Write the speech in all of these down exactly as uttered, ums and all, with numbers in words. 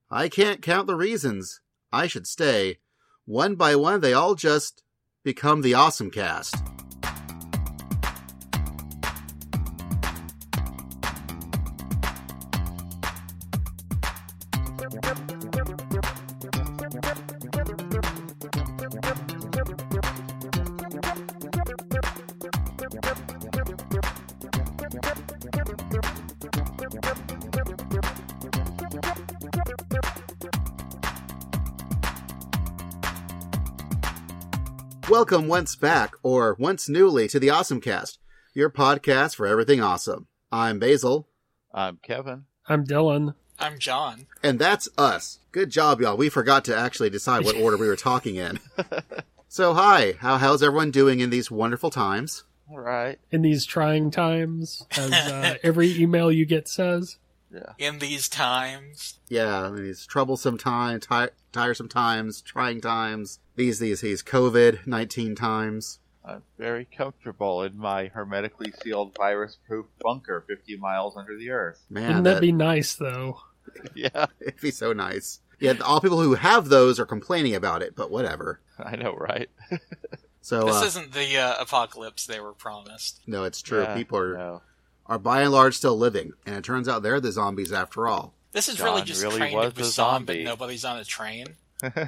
I can't count the reasons I should stay. One by one, they all just become the Awesome Cast. Welcome once back, or once newly, to the Awesome Cast, your podcast for everything awesome. I'm Basil. I'm Kevin. I'm Dylan. I'm John. And that's us. Good job, y'all. We forgot to actually decide what order we were talking in. So, hi. How how's everyone doing in these wonderful times? All right. In these trying times, as uh, every email you get says. Yeah. In these times. Yeah, these troublesome times, ti- tiresome times, trying times. These, these, these COVID nineteen times. I'm very comfortable in my hermetically sealed virus-proof bunker fifty miles under the earth. Man, Wouldn't that, that be nice, though? Yeah. It'd be so nice. Yeah, all people who have those are complaining about it, but whatever. I know, right? So This uh, isn't the uh, apocalypse they were promised. No, it's true. Yeah, people are, no. are by and large still living, and it turns out they're the zombies after all. This is John really just really Train was to a Busan, zombie. but nobody's on a train.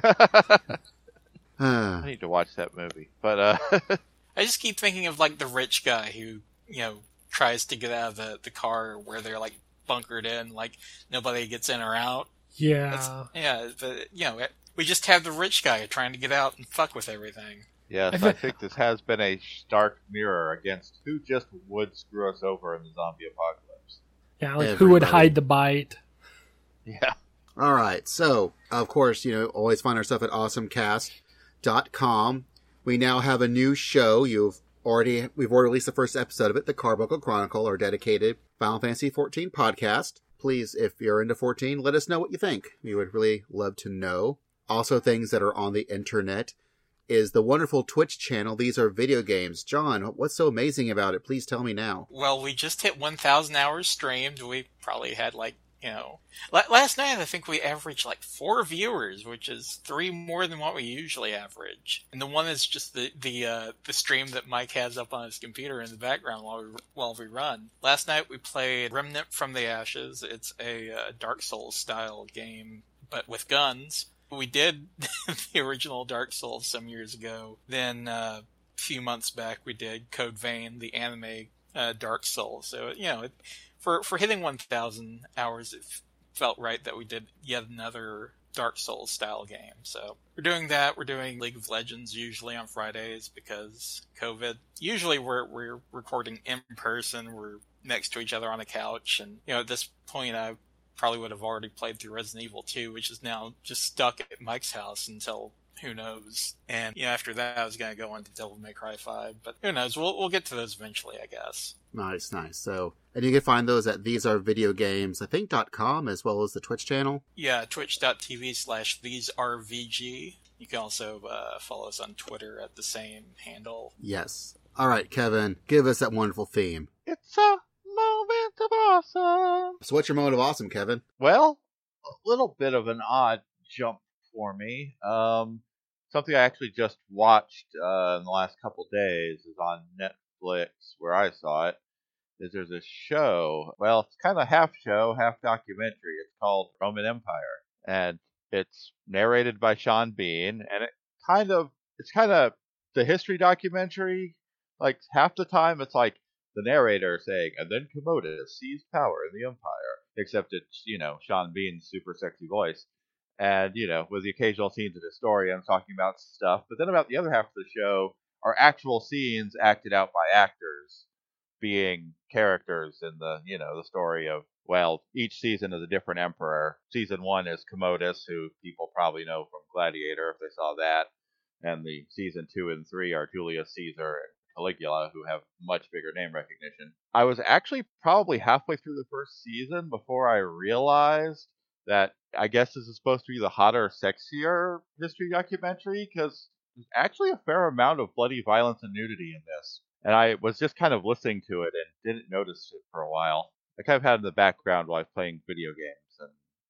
I need to watch that movie. But, uh... I just keep thinking of, like, the rich guy who, you know, tries to get out of the, the car where they're, like, bunkered in, like, nobody gets in or out. Yeah. That's, yeah, but, you know, we just have the rich guy trying to get out and fuck with everything. Yes, I think this has been a stark mirror against who just would screw us over in the zombie apocalypse. Yeah, like Everybody. who would hide the bite? Yeah. All right. So, of course, you know, always find our stuff at awesome cast dot com. We now have a new show. You've already, we've already released the first episode of it, the Carbuncle Chronicle, our dedicated Final Fantasy fourteen podcast. Please, if you're into fourteen, let us know what you think. We would really love to know. Also, things that are on the internet is the wonderful Twitch channel. These are video games. John, what's so amazing about it? Please tell me now. Well, we just hit one thousand hours streamed. We probably had, like, you know... Last night, I think we averaged, like, four viewers, which is three more than what we usually average. And the one is just the the uh, the stream that Mike has up on his computer in the background while we while we run. Last night, we played Remnant from the Ashes. It's a uh, Dark Souls-style game, but with guns. We did the original Dark Souls some years ago. Then uh, a few months back, we did Code Vein, the anime uh, Dark Souls. So, you know, it, for for hitting one thousand hours, it f- felt right that we did yet another Dark Souls style game. So we're doing that. We're doing League of Legends usually on Fridays because COVID. Usually we're we're recording in person. We're next to each other on a couch, and you know, at this point, I probably would have already played through Resident Evil two, which is now just stuck at Mike's house until who knows. And you know, after that, I was going to go on to Devil May Cry five, but who knows? We'll we'll get to those eventually, I guess. Nice, nice. So, and you can find those at These Are Video Games, I think, dot com, as well as the Twitch channel. Yeah, twitch.tv slash these are VG. You can also uh, follow us on Twitter at the same handle. Yes. All right, Kevin, give us that wonderful theme. It's a moment of awesome. So what's your moment of awesome, Kevin? Well, a little bit of an odd jump for me. Um, something I actually just watched uh, in the last couple days is on Netflix, where I saw it. Is there's a show. Well, it's kind of half show, half documentary. It's called Roman Empire, and it's narrated by Sean Bean. And it kind of, it's kind of the history documentary. Like half the time, it's like the narrator saying, "And then Commodus seized power in the empire." Except it's, you know, Sean Bean's super sexy voice. And, you know, with the occasional scenes of historians talking about stuff. But then about the other half of the show are actual scenes acted out by actors being characters in the, you know, the story of, well, each season is a different emperor. Season one is Commodus, who people probably know from Gladiator if they saw that. And the season two and three are Julius Caesar and Caligula, who have much bigger name recognition. I was actually probably halfway through the first season before I realized that I guess this is supposed to be the hotter, sexier history documentary, because there's actually a fair amount of bloody violence and nudity in this. And I was just kind of listening to it and didn't notice it for a while. I kind of had it in the background while I was playing video games, and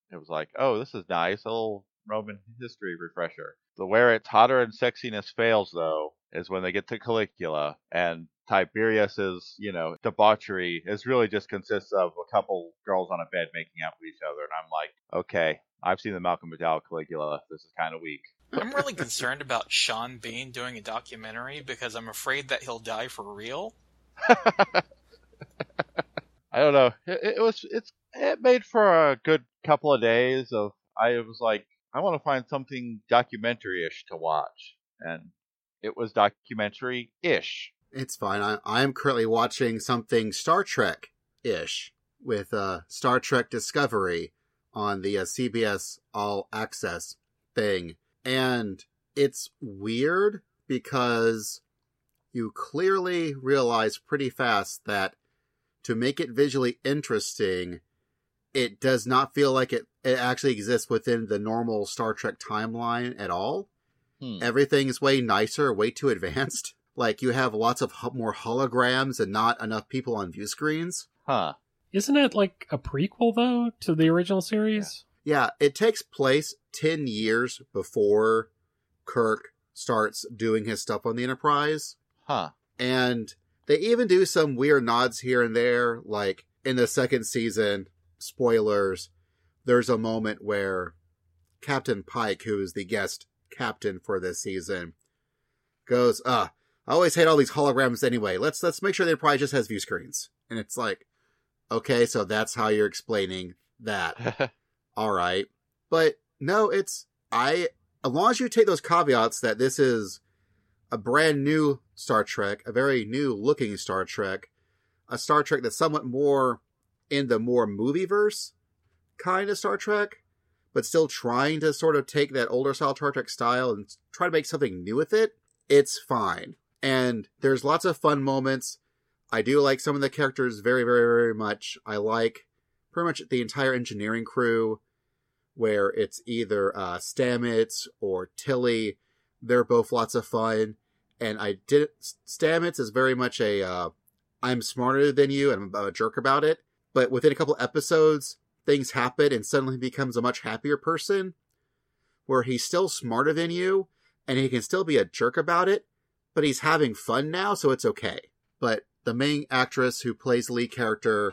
it was like, oh, this is nice, a little Roman history refresher. The where its hotter and sexiness fails, though, is when they get to Caligula, and Tiberius's, you know, debauchery is really just consists of a couple girls on a bed making out with each other, and I'm like, okay, I've seen the Malcolm McDowell Caligula. This is kind of weak. I'm really concerned about Sean Bean doing a documentary because I'm afraid that he'll die for real. I don't know. It, it was it's it made for a good couple of days of I was like, I want to find something documentary-ish to watch, and it was documentary-ish. It's fine. I, I'm currently watching something Star Trek-ish with uh, Star Trek Discovery on the uh, C B S All Access thing. And it's weird because you clearly realize pretty fast that to make it visually interesting, it does not feel like it, it actually exists within the normal Star Trek timeline at all. Hmm. Everything is way nicer, way too advanced. Like, you have lots of ho- more holograms and not enough people on view screens. Huh. Isn't it like a prequel, though, to the original series? Yeah, it takes place ten years before Kirk starts doing his stuff on the Enterprise. Huh. And they even do some weird nods here and there. Like, in the second season, spoilers, there's a moment where Captain Pike, who is the guest captain for this season, goes, uh, I always hate all these holograms anyway. Let's let's make sure the Enterprise just has view screens. And it's like, okay, so that's how you're explaining that. All right. But no, it's, I, as long as you take those caveats that this is a brand new Star Trek, a very new looking Star Trek, a Star Trek that's somewhat more in the more movieverse kind of Star Trek, but still trying to sort of take that older style Star Trek style and try to make something new with it, it's fine. And there's lots of fun moments. I do like some of the characters very, very, very much. I like pretty much the entire engineering crew, where it's either uh, Stamets or Tilly. They're both lots of fun. And I did Stamets is very much a uh, I'm smarter than you and I'm a jerk about it. But within a couple episodes, things happen and suddenly he becomes a much happier person, where he's still smarter than you and he can still be a jerk about it, but he's having fun now, so it's okay. But the main actress who plays the lead character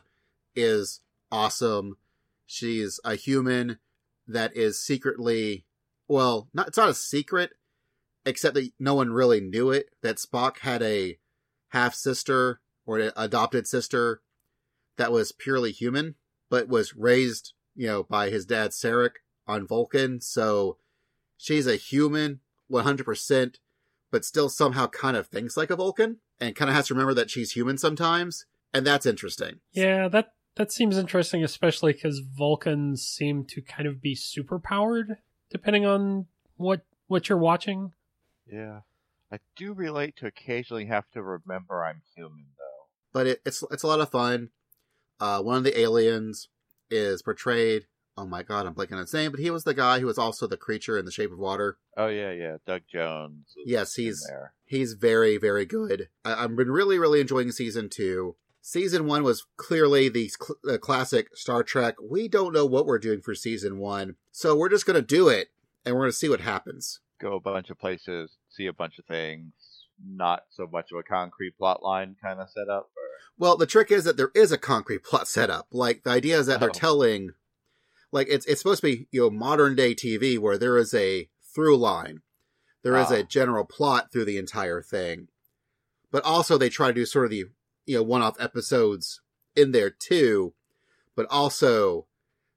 is awesome. She's a human that is secretly, well, not it's not a secret, except that no one really knew it, that Spock had a half-sister or an adopted sister that was purely human, but was raised, you know, by his dad, Sarek, on Vulcan. So she's a human, one hundred percent, but still somehow kind of thinks like a Vulcan, and kind of has to remember that she's human sometimes, and that's interesting. Yeah, that that seems interesting, especially because Vulcans seem to kind of be superpowered, depending on what what you're watching. Yeah. I do relate to occasionally have to remember I'm human, though. But it, it's it's a lot of fun. Uh, one of the aliens is portrayed, oh my god, I'm blanking on his name, but he was the guy who was also the creature in The Shape of Water. Oh, yeah, yeah, Doug Jones. Yes, he's there. He's very, very good. I, I've been really, really enjoying season two. Season one was clearly the cl- uh, classic Star Trek. We don't know what we're doing for season one, so we're just going to do it, and we're going to see what happens. Go a bunch of places, see a bunch of things, not so much of a concrete plot line kind of setup. Or... Well, the trick is that there is a concrete plot setup. Like, the idea is that oh. they're telling, like, it's it's supposed to be, you know, modern day T V where there is a through line. There oh. is a general plot through the entire thing. But also they try to do sort of the, you know, one-off episodes in there too. But also,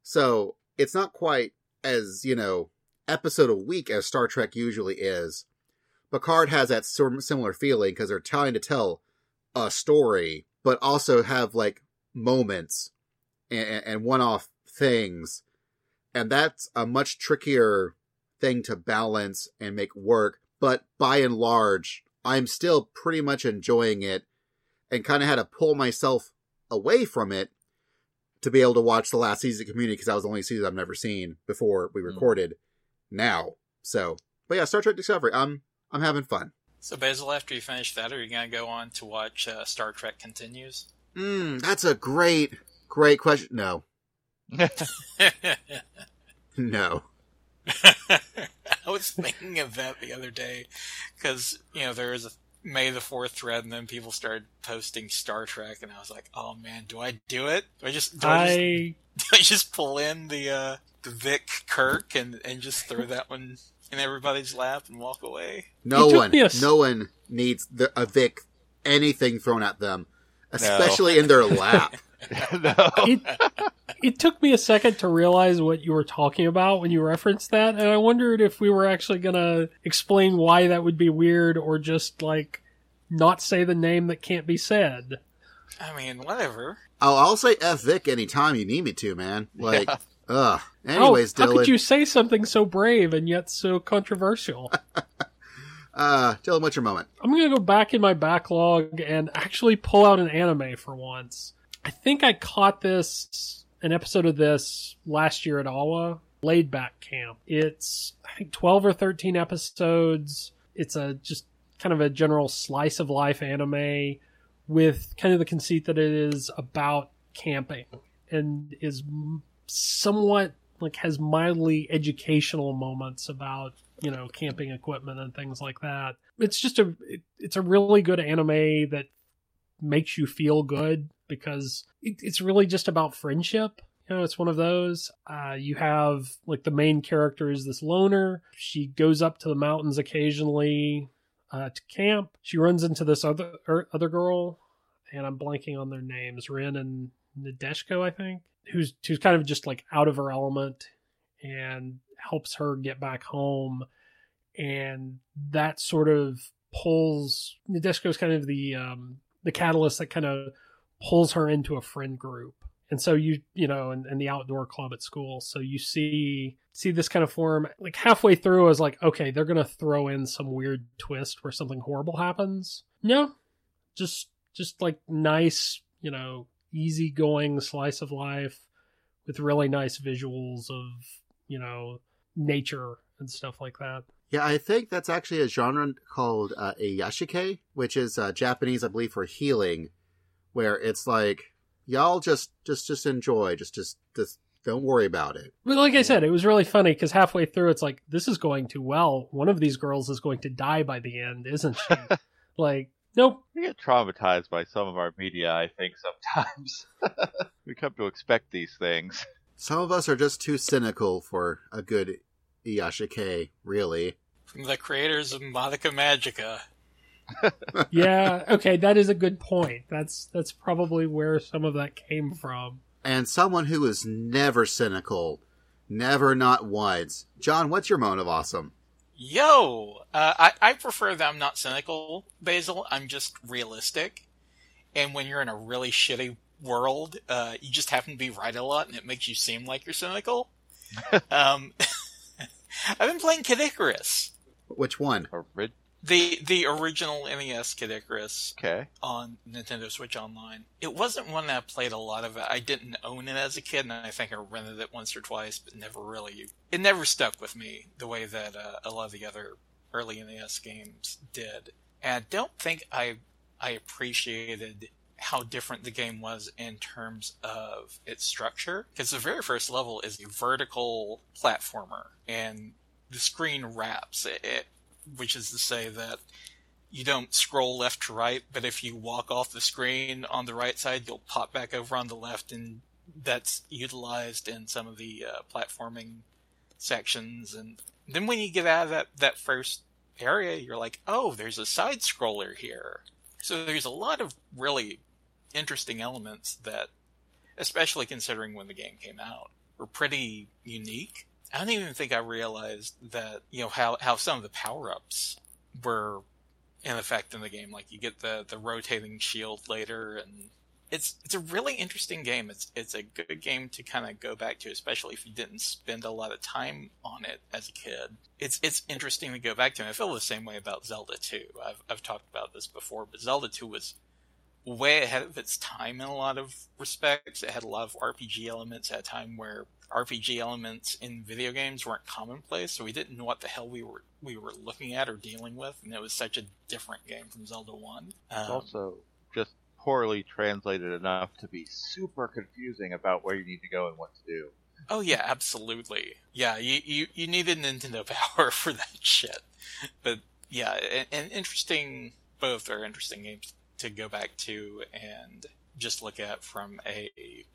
so it's not quite as, you know, episode a week as Star Trek usually is. Picard has that similar feeling because they're trying to tell a story, but also have like moments and, and one-off things. And that's a much trickier thing to balance and make work. But by and large, I'm still pretty much enjoying it and kind of had to pull myself away from it to be able to watch the last season of Community because that was the only season I've never seen before we recorded. Mm. Now, so, but yeah, Star Trek Discovery, I'm, I'm having fun. So, Basil, after you finish that, are you going to go on to watch uh, Star Trek Continues? Hmm, that's a great, great question. No. No. I was thinking of that the other day because, you know, there was a May the fourth thread and then people started posting Star Trek and I was like, oh man, do I do it? Do I just, do I, I just, do I just pull in the, uh, the Vic Kirk and, and just throw that one in everybody's lap and walk away? No It took one, me a s- no one needs the, a Vic anything thrown at them, especially in their lap. No. it, it took me a second to realize what you were talking about when you referenced that, and I wondered if we were actually going to explain why that would be weird or just, like, not say the name that can't be said. I mean, whatever. Oh, I'll say F Vic anytime you need me to, man. Like, Yeah. ugh. Anyways, oh, how Dylan. could you say something so brave and yet so controversial? Uh, Dylan, what's your moment? I'm going to go back in my backlog and actually pull out an anime for once. I think I caught this, an episode of this last year at Awa, Laid Back Camp. It's, I think, twelve or thirteen episodes. It's a just kind of a general slice of life anime with kind of the conceit that it is about camping and is m- somewhat like has mildly educational moments about, you know, camping equipment and things like that. It's just a, it, it's a really good anime that makes you feel good because it, it's really just about friendship. You know, it's one of those. Uh, you have, like, the main character is this loner. She goes up to the mountains occasionally uh, to camp. She runs into this other er, other girl, and I'm blanking on their names, Rin and Nadeshko, I think, who's, who's kind of just, like, out of her element and helps her get back home. And that sort of pulls... Nadeshko's kind of the um, the catalyst that kind of pulls her into a friend group. And so you, you know, and, and the outdoor club at school. So you see, see this kind of form, like halfway through I was like, okay, they're going to throw in some weird twist where something horrible happens. No, just, just like nice, you know, easygoing slice of life with really nice visuals of, you know, nature and stuff like that. Yeah, I think that's actually a genre called uh, a yashike, which is uh, Japanese, I believe, for healing, where it's like, y'all just, just, just enjoy, just, just, just don't worry about it. But like I said, it was really funny because halfway through, it's like, this is going too well. One of these girls is going to die by the end, isn't she? Like, nope. We get traumatized by some of our media, I think, sometimes. We come to expect these things. Some of us are just too cynical for a good yashike, really. From the creators of Madoka Magica. Yeah, okay, that is a good point. That's that's probably where some of that came from. And someone who is never cynical, never not once. John, what's your moment of awesome? Yo! Uh, I, I prefer that I'm not cynical, Basil. I'm just realistic. And when you're in a really shitty world, uh, you just happen to be right a lot, and it makes you seem like you're cynical. um, I've been playing Kid Icarus. Which one? Orig- The the original N E S Kid Icarus Okay. on Nintendo Switch Online. It wasn't one that I played a lot of. I didn't own it as a kid, and I think I rented it once or twice, but never really... It never stuck with me the way that uh, a lot of the other early N E S games did. And I don't think I I appreciated how different the game was in terms of its structure. Because the very first level is a vertical platformer, and the screen wraps. It, it which is to say that you don't scroll left to right, but if you walk off the screen on the right side, you'll pop back over on the left, and that's utilized in some of the uh, platforming sections. And then when you get out of that, that first area, you're like, oh, there's a side scroller here. So there's a lot of really interesting elements that, especially considering when the game came out, were pretty unique. I don't even think I realized that, you know, how, how some of the power-ups were in effect in the game. Like, you get the, the rotating shield later, and it's it's a really interesting game. It's it's a good game to kind of go back to, especially if you didn't spend a lot of time on it as a kid. It's it's interesting to go back to, and I feel the same way about Zelda two. I've I've talked about this before, but Zelda two was way ahead of its time in a lot of respects. It had a lot of R P G elements at a time where R P G elements in video games weren't commonplace, so we didn't know what the hell we were we were looking at or dealing with, and it was such a different game from Zelda one. Um, Also, just poorly translated enough to be super confusing about where you need to go and what to do. Oh yeah, absolutely. Yeah, you, you, you needed Nintendo Power for that shit. But yeah, an, an interesting, both are interesting games to go back to and just look at from a,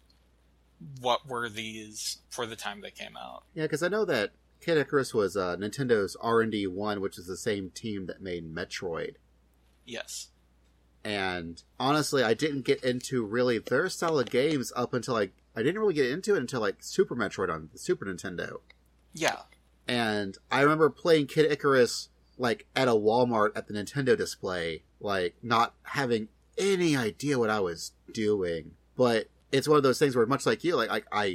what were these for the time they came out. Yeah, because I know that Kid Icarus was uh, Nintendo's R and D one, which is the same team that made Metroid. Yes. And honestly, I didn't get into really their style of games up until like, I didn't really get into it until like Super Metroid on the Super Nintendo. Yeah. And I remember playing Kid Icarus like at a Walmart at the Nintendo display, like not having any idea what I was doing. But it's one of those things where, much like you, like I, I,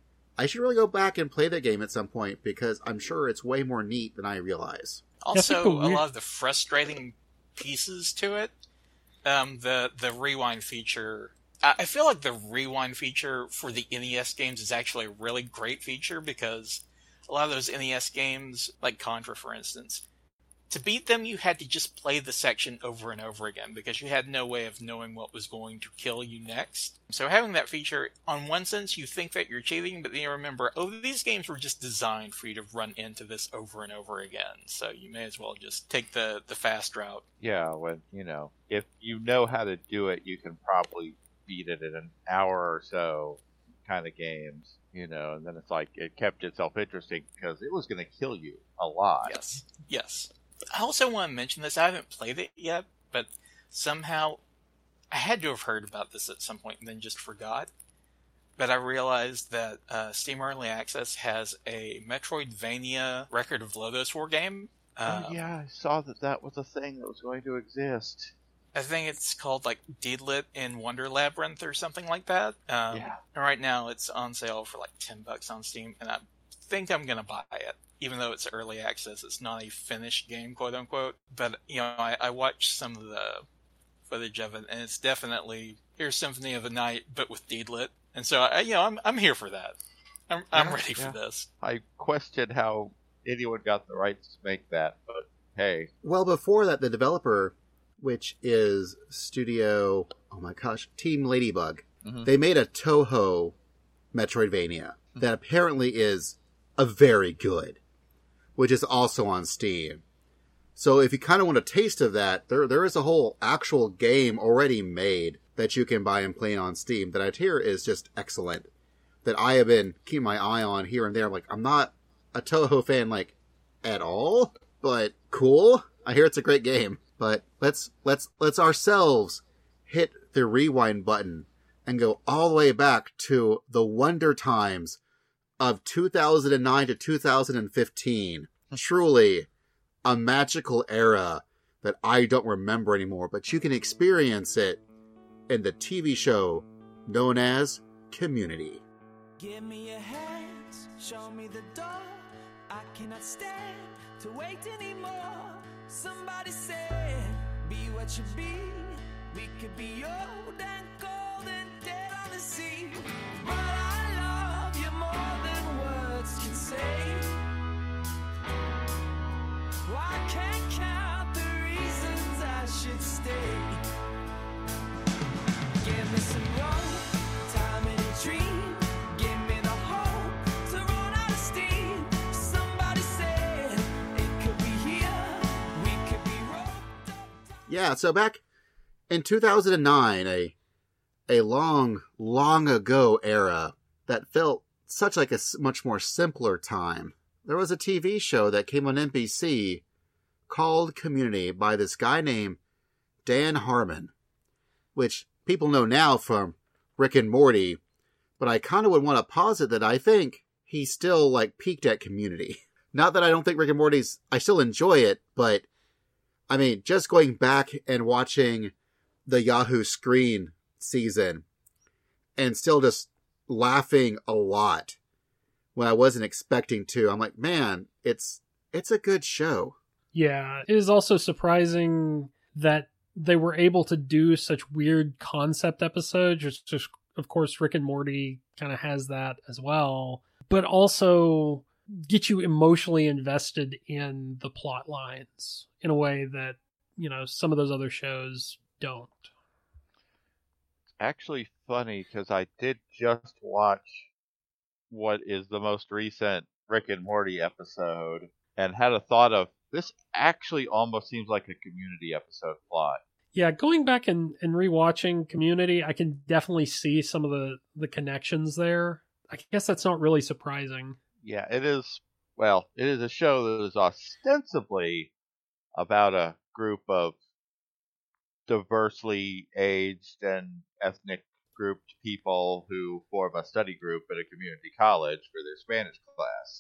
I should really go back and play that game at some point because I'm sure it's way more neat than I realize. Also, a lot of the frustrating pieces to it, um, the the rewind feature. I feel like the rewind feature for the N E S games is actually a really great feature because a lot of those N E S games, like Contra, for instance, to beat them, you had to just play the section over and over again because you had no way of knowing what was going to kill you next. So having that feature, on one sense, you think that you're cheating, but then you remember, oh, these games were just designed for you to run into this over and over again. So you may as well just take the, the fast route. Yeah, when, you know, if you know how to do it, you can probably beat it in an hour or so kind of games, you know, and then it's like, it kept itself interesting because it was going to kill you a lot. Yes, yes. I also want to mention this. I haven't played it yet, but somehow I had to have heard about this at some point and then just forgot. But I realized that uh, Steam Early Access has a Metroidvania Record of Lodoss War game. Oh, um, yeah, I saw that that was a thing that was going to exist. I think it's called like Deedlit in Wonder Labyrinth or something like that. Um, yeah. And right now it's on sale for like ten bucks on Steam, and I think I'm going to buy it. Even though it's early access, it's not a finished game, quote unquote. But, you know, I, I watched some of the footage of it, and it's definitely here's Symphony of the Night, but with Deedlit. And so, I, you know, I'm I'm here for that. I'm I'm yeah, ready yeah. for this. I question how anyone got the rights to make that, but hey. Well, before that, the developer, which is Studio, oh my gosh, Team Ladybug, mm-hmm. they made a Toho Metroidvania mm-hmm. that apparently is a very good, which is also on Steam. So if you kind of want a taste of that, there there is a whole actual game already made that you can buy and play on Steam that I hear is just excellent. That I have been keeping my eye on here and there. Like, I'm not a Toho fan, like, at all, but cool. I hear it's a great game. But let's let's let's ourselves hit the rewind button and go all the way back to the wonder times of two thousand nine to two thousand fifteen. Truly a magical era that I don't remember anymore, but you can experience it in the T V show known as Community. Give me your hands, show me the door. I cannot stand to wait anymore. Somebody said, be what you be. We could be old and cold and dead on the sea. But I love you more than words can say. Well, I can't count the reasons I should stay. Give me some rope, time and a dream. Give me the hope to run out of steam. Somebody said it could be here. We could be roped up. Yeah, so back in two thousand nine, a a long, long ago era that felt such like a much more simpler time. There was a T V show that came on N B C called Community by this guy named Dan Harmon, which people know now from Rick and Morty, but I kind of would want to posit that I think he still, like, peaked at Community. Not that I don't think Rick and Morty's, I still enjoy it, but, I mean, just going back and watching the Yahoo Screen season and still just laughing a lot when I wasn't expecting to. I'm like, man, it's it's a good show. Yeah, it is also surprising that they were able to do such weird concept episodes. Just, just of course, Rick and Morty kind of has that as well, but also get you emotionally invested in the plot lines in a way that, you know, some of those other shows don't. actually funny because I did just watch what is the most recent Rick and Morty episode and had a thought of this actually almost seems like a Community episode plot. Yeah, going back and, and rewatching Community, I can definitely see some of the, the connections there. I guess that's not really surprising. Yeah, it is. Well, it is a show that is ostensibly about a group of diversely aged and ethnic grouped people who form a study group at a community college for their Spanish class.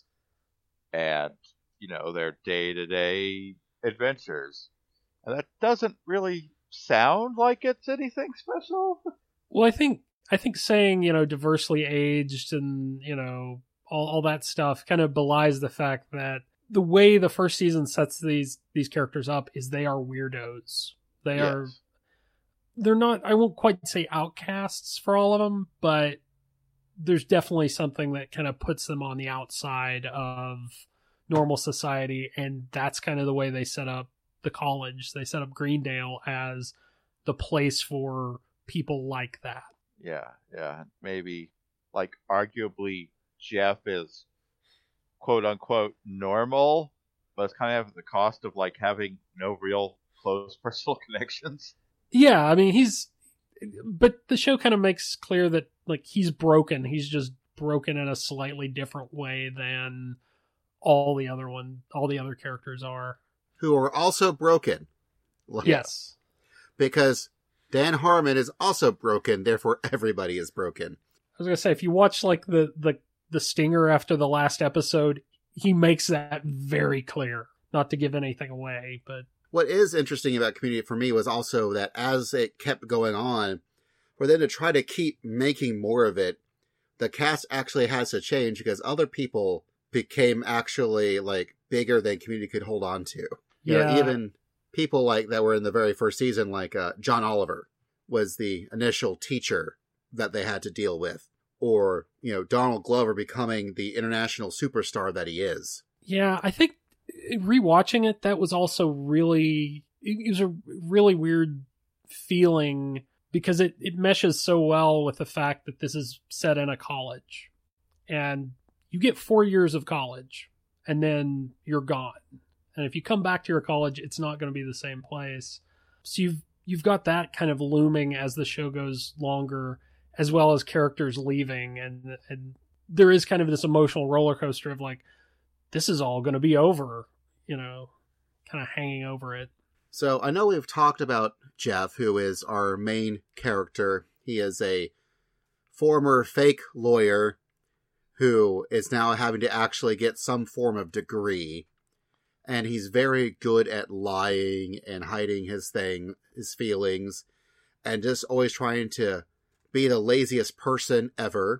And, you know, their day-to-day adventures. And that doesn't really sound like it's anything special. Well, I think I think saying, you know, diversely aged and, you know, all, all that stuff kind of belies the fact that the way the first season sets these these characters up is they are weirdos. They Yes. are they're not, I won't quite say outcasts for all of them, but there's definitely something that kind of puts them on the outside of normal society, and that's kind of the way they set up the college. They set up Greendale as the place for people like that. Yeah, yeah. Maybe, like, arguably Jeff is quote-unquote normal, but it's kind of at the cost of, like, having no real close personal connections. Yeah, I mean, he's, but the show kind of makes clear that, like, he's broken. He's just broken in a slightly different way than all the other one, all the other characters are. Who are also broken. Like, Yes. Because Dan Harmon is also broken, therefore everybody is broken. I was gonna say, if you watch like the the the stinger after the last episode, he makes that very clear. Not to give anything away, but What is interesting about Community for me was also that as it kept going on, for them to try to keep making more of it, the cast actually has to change because other people became actually like bigger than Community could hold on to. You yeah, know, even people like that were in the very first season, like uh, John Oliver was the initial teacher that they had to deal with. Or, you know, Donald Glover becoming the international superstar that he is. yeah. I think rewatching it, that was also really, it was a really weird feeling because it, it meshes so well with the fact that this is set in a college. And you get four years of college and then you're gone. And if you come back to your college, it's not going to be the same place. So you've, you've got that kind of looming as the show goes longer, as well as characters leaving. And, and there is kind of this emotional roller coaster of like, this is all going to be over, you know, kind of hanging over it. So I know we've talked about Jeff, who is our main character. He is a former fake lawyer who is now having to actually get some form of degree. And he's very good at lying and hiding his thing, his feelings, and just always trying to be the laziest person ever.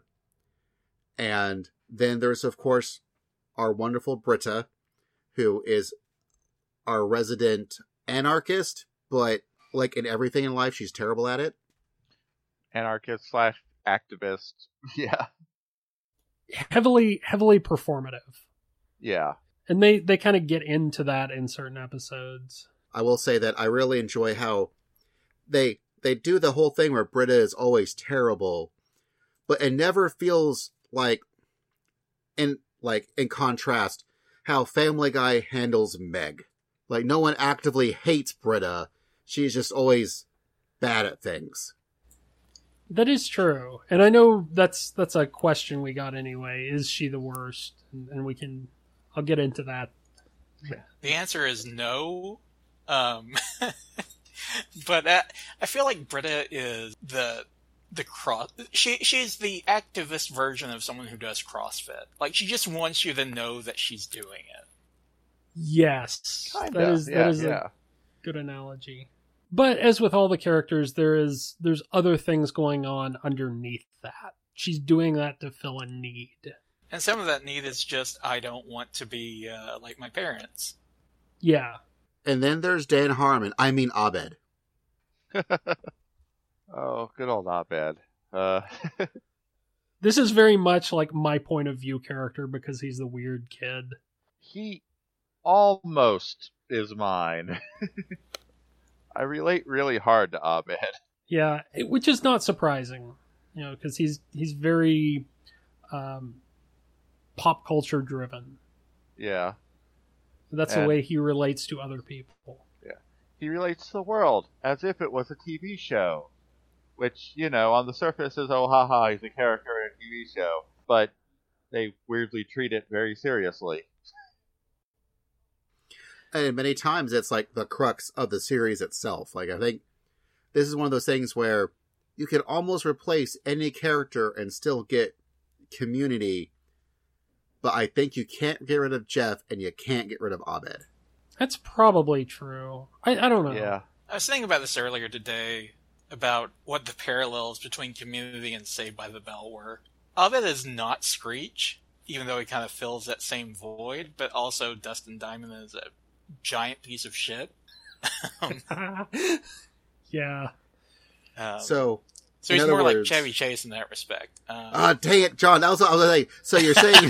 And then there's, of course, our wonderful Britta, who is our resident anarchist, but like in everything in life, she's terrible at it. Anarchist slash activist. Yeah. Heavily, heavily performative. Yeah. And they, they kind of get into that in certain episodes. I will say that I really enjoy how they they do the whole thing where Britta is always terrible, but it never feels like, in like in contrast, how Family Guy handles Meg. Like, no one actively hates Britta. She's just always bad at things. That is true. And I know that's that's a question we got anyway. Is she the worst? And, and we can... I'll get into that. The answer is no. Um, but uh, I feel like Britta is the the cross. She she's the activist version of someone who does CrossFit. Like, she just wants you to know that she's doing it. Yes, Kinda, that is yeah, that is yeah. a good analogy. But as with all the characters, there is there's other things going on underneath that. She's doing that to fill a need. And some of that need is just, I don't want to be uh, like my parents. Yeah. And then there's Dan Harmon. I mean Abed. Oh, good old Abed. Uh, This is very much like my point of view character because he's the weird kid. he almost is mine. I relate really hard to Abed. Yeah, it- which is not surprising, you know, because he's he's very um, pop culture driven. Yeah. That's And- the way he relates to other people. He relates to the world as if it was a T V show. Which, you know, on the surface is, oh, haha, he's a character in a T V show. But they weirdly treat it very seriously. And many times it's like the crux of the series itself. Like, I think this is one of those things where you can almost replace any character and still get Community, but I think you can't get rid of Jeff and you can't get rid of Abed. That's probably true. I, I don't know. Yeah. I was thinking about this earlier today about what the parallels between Community and Saved by the Bell were. Abed is not Screech, even though he kind of fills that same void, but also Dustin Diamond is a giant piece of shit. um, Yeah. um, So, so in he's other more like words- Chevy Chase in that respect. Um, ah, dang it, John, that was what I was saying. So you're saying,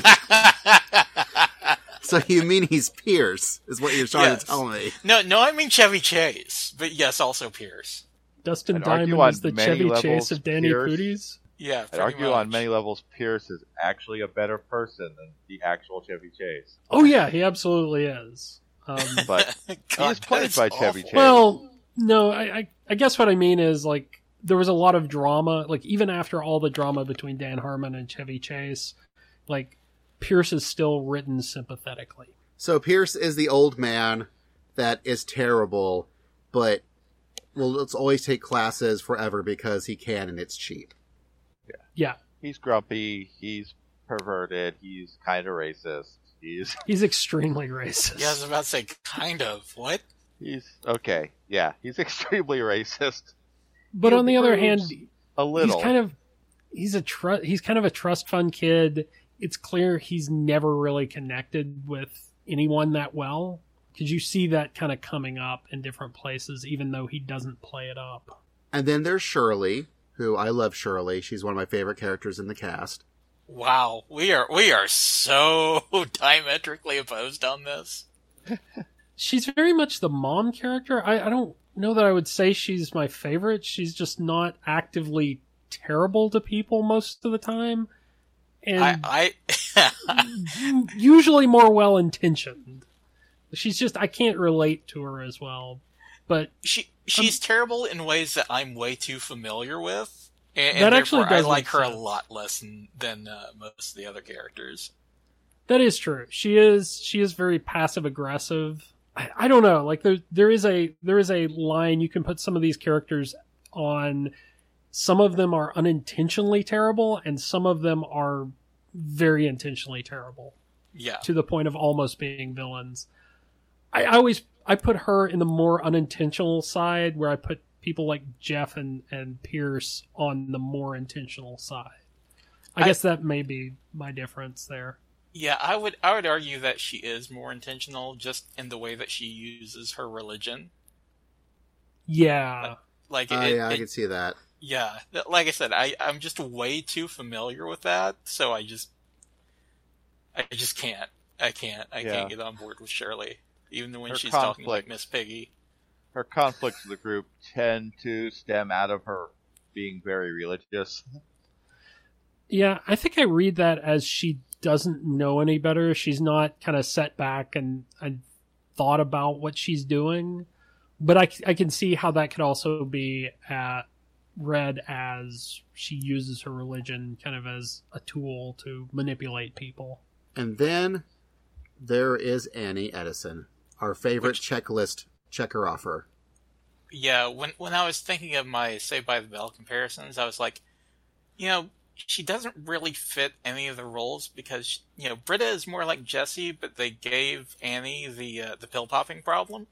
so you mean he's Pierce, is what you're trying Yes. to tell me. no, no, I mean Chevy Chase, but yes, also Pierce. Dustin I'd argue Diamond on is the many Chevy levels, Chase of Danny Pierce- Cooties. Yeah, I'd pretty argue much. on many levels Pierce is actually a better person than the actual Chevy Chase. Oh yeah, he absolutely is. Um, But God, he's played that's by Chevy awful. Chase. well, no, I, I I guess what I mean is like there was a lot of drama. Like even after all the drama between Dan Harmon and Chevy Chase, like Pierce is still written sympathetically. So Pierce is the old man that is terrible, but will let's always take classes forever because he can and it's cheap. Yeah, He's grumpy, he's perverted, he's kind of racist. He's he's extremely racist. Yeah, I was about to say, kind of. What? he's okay. Yeah, he's extremely racist. but he on the other hand, approves A little. he's kind of he's a tr- he's kind of a trust fund kid. It's clear he's never really connected with anyone that well because you see that kind of coming up in different places, even though he doesn't play it up. And then there's Shirley, who I love Shirley. She's one of my favorite characters in the cast. Wow, we are we are so diametrically opposed on this. She's very much the mom character. I, I don't know that I would say she's my favorite. She's just not actively terrible to people most of the time, and I, I usually more well intentioned. She's just I can't relate to her as well, but she she's terrible in ways that I'm way too familiar with, and, That and actually therefore I does like make her a sense. lot less than than uh, most of the other characters. that is true. She is she is very passive aggressive. I, I don't know. Like there there is a there is a line you can put some of these characters on. Some of them are unintentionally terrible, and some of them are very intentionally terrible Yeah, to the point of almost being villains. I, I always I put her in the more unintentional side, where I put people like Jeff and, and Pierce on the more intentional side. I, I- guess that may be my difference there. yeah. I would I would argue that she is more intentional, just in the way that she uses her religion. Yeah. Like, Oh, it, yeah, I it- can see that. yeah. Like I said, I I'm just way too familiar with that, so I just I just can't. I can't. I Yeah. can't get on board with Shirley, even when Her she's talking like conflict. Miss Piggy. Her conflicts with the group tend to stem out of her being very religious. Yeah, I think I read that as she doesn't know any better. She's not kind of set back and, and thought about what she's doing. But I, I can see how that could also be uh, read as she uses her religion kind of as a tool to manipulate people. And then there is Annie Edison, our favorite Which- checklist checker offer. Yeah, when when I was thinking of my Saved by the Bell comparisons, I was like, you know, she doesn't really fit any of the roles because, you know, Britta is more like Jessie, but they gave Annie the uh, the pill popping problem.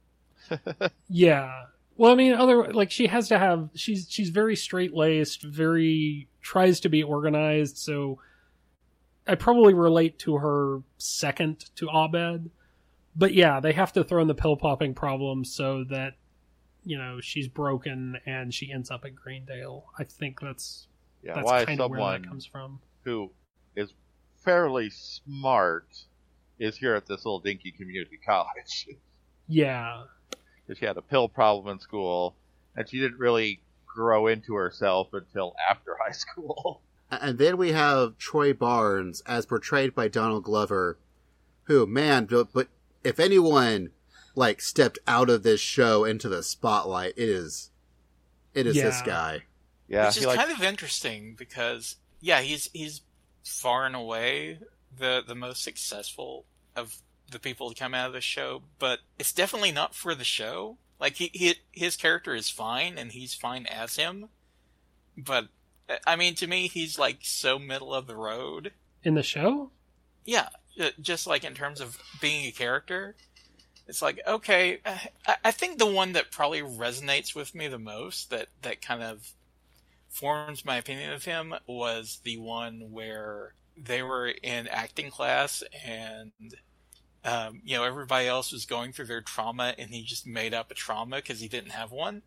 Yeah. Well, I mean, other like she has to have she's she's very straight laced, very tries to be organized. So I probably relate to her second to Abed, but yeah, they have to throw in the pill popping problem so that you know she's broken and she ends up at Greendale. I think that's Yeah, that's why kind of where that someone comes from. who is fairly smart is here at this little dinky community college. Yeah, She had a pill problem in school, and she didn't really grow into herself until after high school. And then we have Troy Barnes as portrayed by Donald Glover, who, man, but, but if anyone like stepped out of this show into the spotlight, it is, it is Yeah. this guy. Yeah, Which is he, like, kind of interesting because, yeah, he's he's far and away the the most successful of the people to come out of the show, but it's definitely not for the show. Like he, he his character is fine, and he's fine as him, but I mean, to me, he's like so middle of the road. In the show? Yeah, uh, just like in terms of being a character, it's like, okay, I, I think the one that probably resonates with me the most, that, that kind of forms my opinion of him, was the one where they were in acting class and, um, you know, everybody else was going through their trauma and he just made up a trauma because he didn't have one.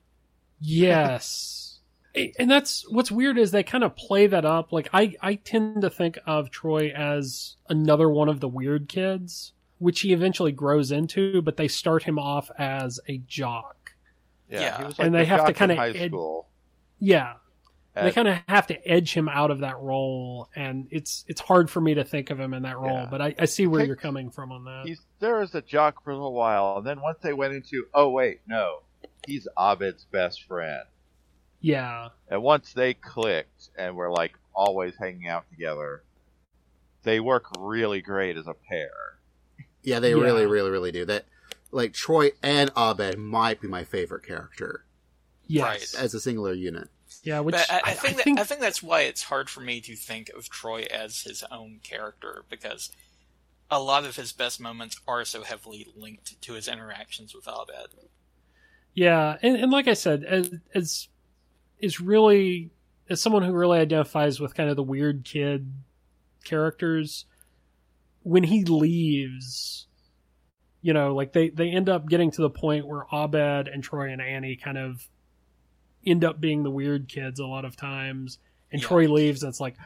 Yes. And that's what's weird is they kind of play that up. Like I, I tend to think of Troy as another one of the weird kids, which he eventually grows into, but they start him off as a jock. Yeah, Yeah. he was like And the they have to jock in kinda high ed- school. Yeah. They And- kind of have to edge him out of that role, and it's it's hard for me to think of him in that role, Yeah. but I, I see where Take- you're coming from on that. He's there as a jock for a little while, and then once they went into, oh wait, no, he's Abed's best friend. Yeah. And once they clicked and were like always hanging out together, they work really great as a pair. Yeah, they Yeah. really, really, really do that. Like Troy and Abed might be my favorite character Yes. as a singular unit. Yeah, which But I, I, I, think I that, think I think that's why it's hard for me to think of Troy as his own character, because a lot of his best moments are so heavily linked to his interactions with Abed. Yeah, and, and like I said, as, as is really as someone who really identifies with kind of the weird kid characters, when he leaves, you know, like they, they end up getting to the point where Abed and Troy and Annie kind of end up being the weird kids a lot of times, and Yeah. Troy leaves, and it's like,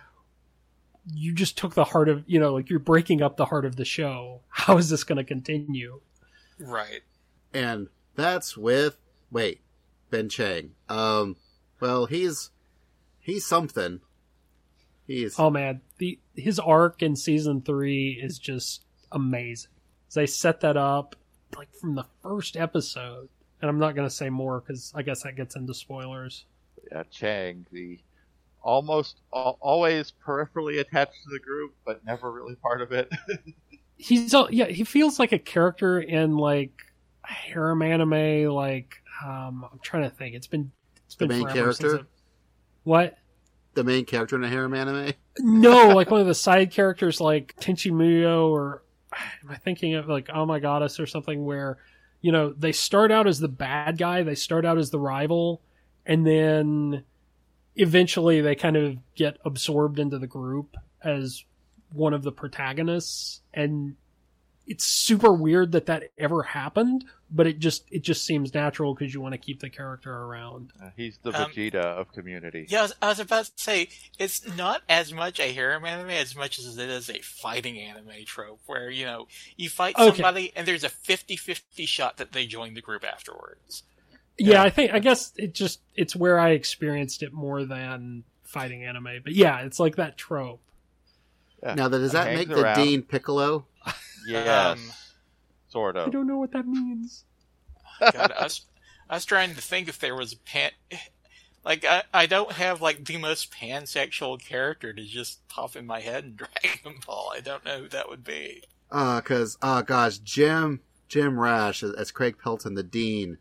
you just took the heart of, you know, like you're breaking up the heart of the show. How is this going to continue? Right. And that's with, wait, Ben Chang. Um, well, he's, he's something. He's, Oh man, the his arc in season three is just amazing. They set that up like from the first episode, and I'm not going to say more because I guess that gets into spoilers. Yeah, Chang, the almost al- always peripherally attached to the group, but never really part of it. He's all, yeah, he feels like a character in like a harem anime. Like um, I'm trying to think. It's been it's The been main forever since character? I- what? the main character in a harem anime. No, like one of the side characters, like Tenchi Muyo, or am I thinking of like Oh My Goddess or something, where, you know, they start out as the bad guy, they start out as the rival, and then eventually they kind of get absorbed into the group as one of the protagonists, and it's super weird that that ever happened, but it just it just seems natural because you want to keep the character around. Uh, He's the Um, Vegeta of Community. Yeah, I was, I was about to say, it's not as much a harem anime as much as it is a fighting anime trope, where, you know, you fight Okay. somebody and there's a fifty-fifty shot that they join the group afterwards. Yeah, Yeah. I think I guess it just it's where I experienced it more than fighting anime. But yeah, it's like that trope. Yeah. Now, does that Hangs make the around. Dean Piccolo? Yes, Um, sort I of. don't know what that means. God, I was, I was trying to think if there was a pan... Like, I, I don't have, like, the most pansexual character to just pop in my head in Dragon Ball. I don't know who that would be. Uh, cause, oh gosh, Jim, Jim Rash as, as Craig Pelton, the Dean.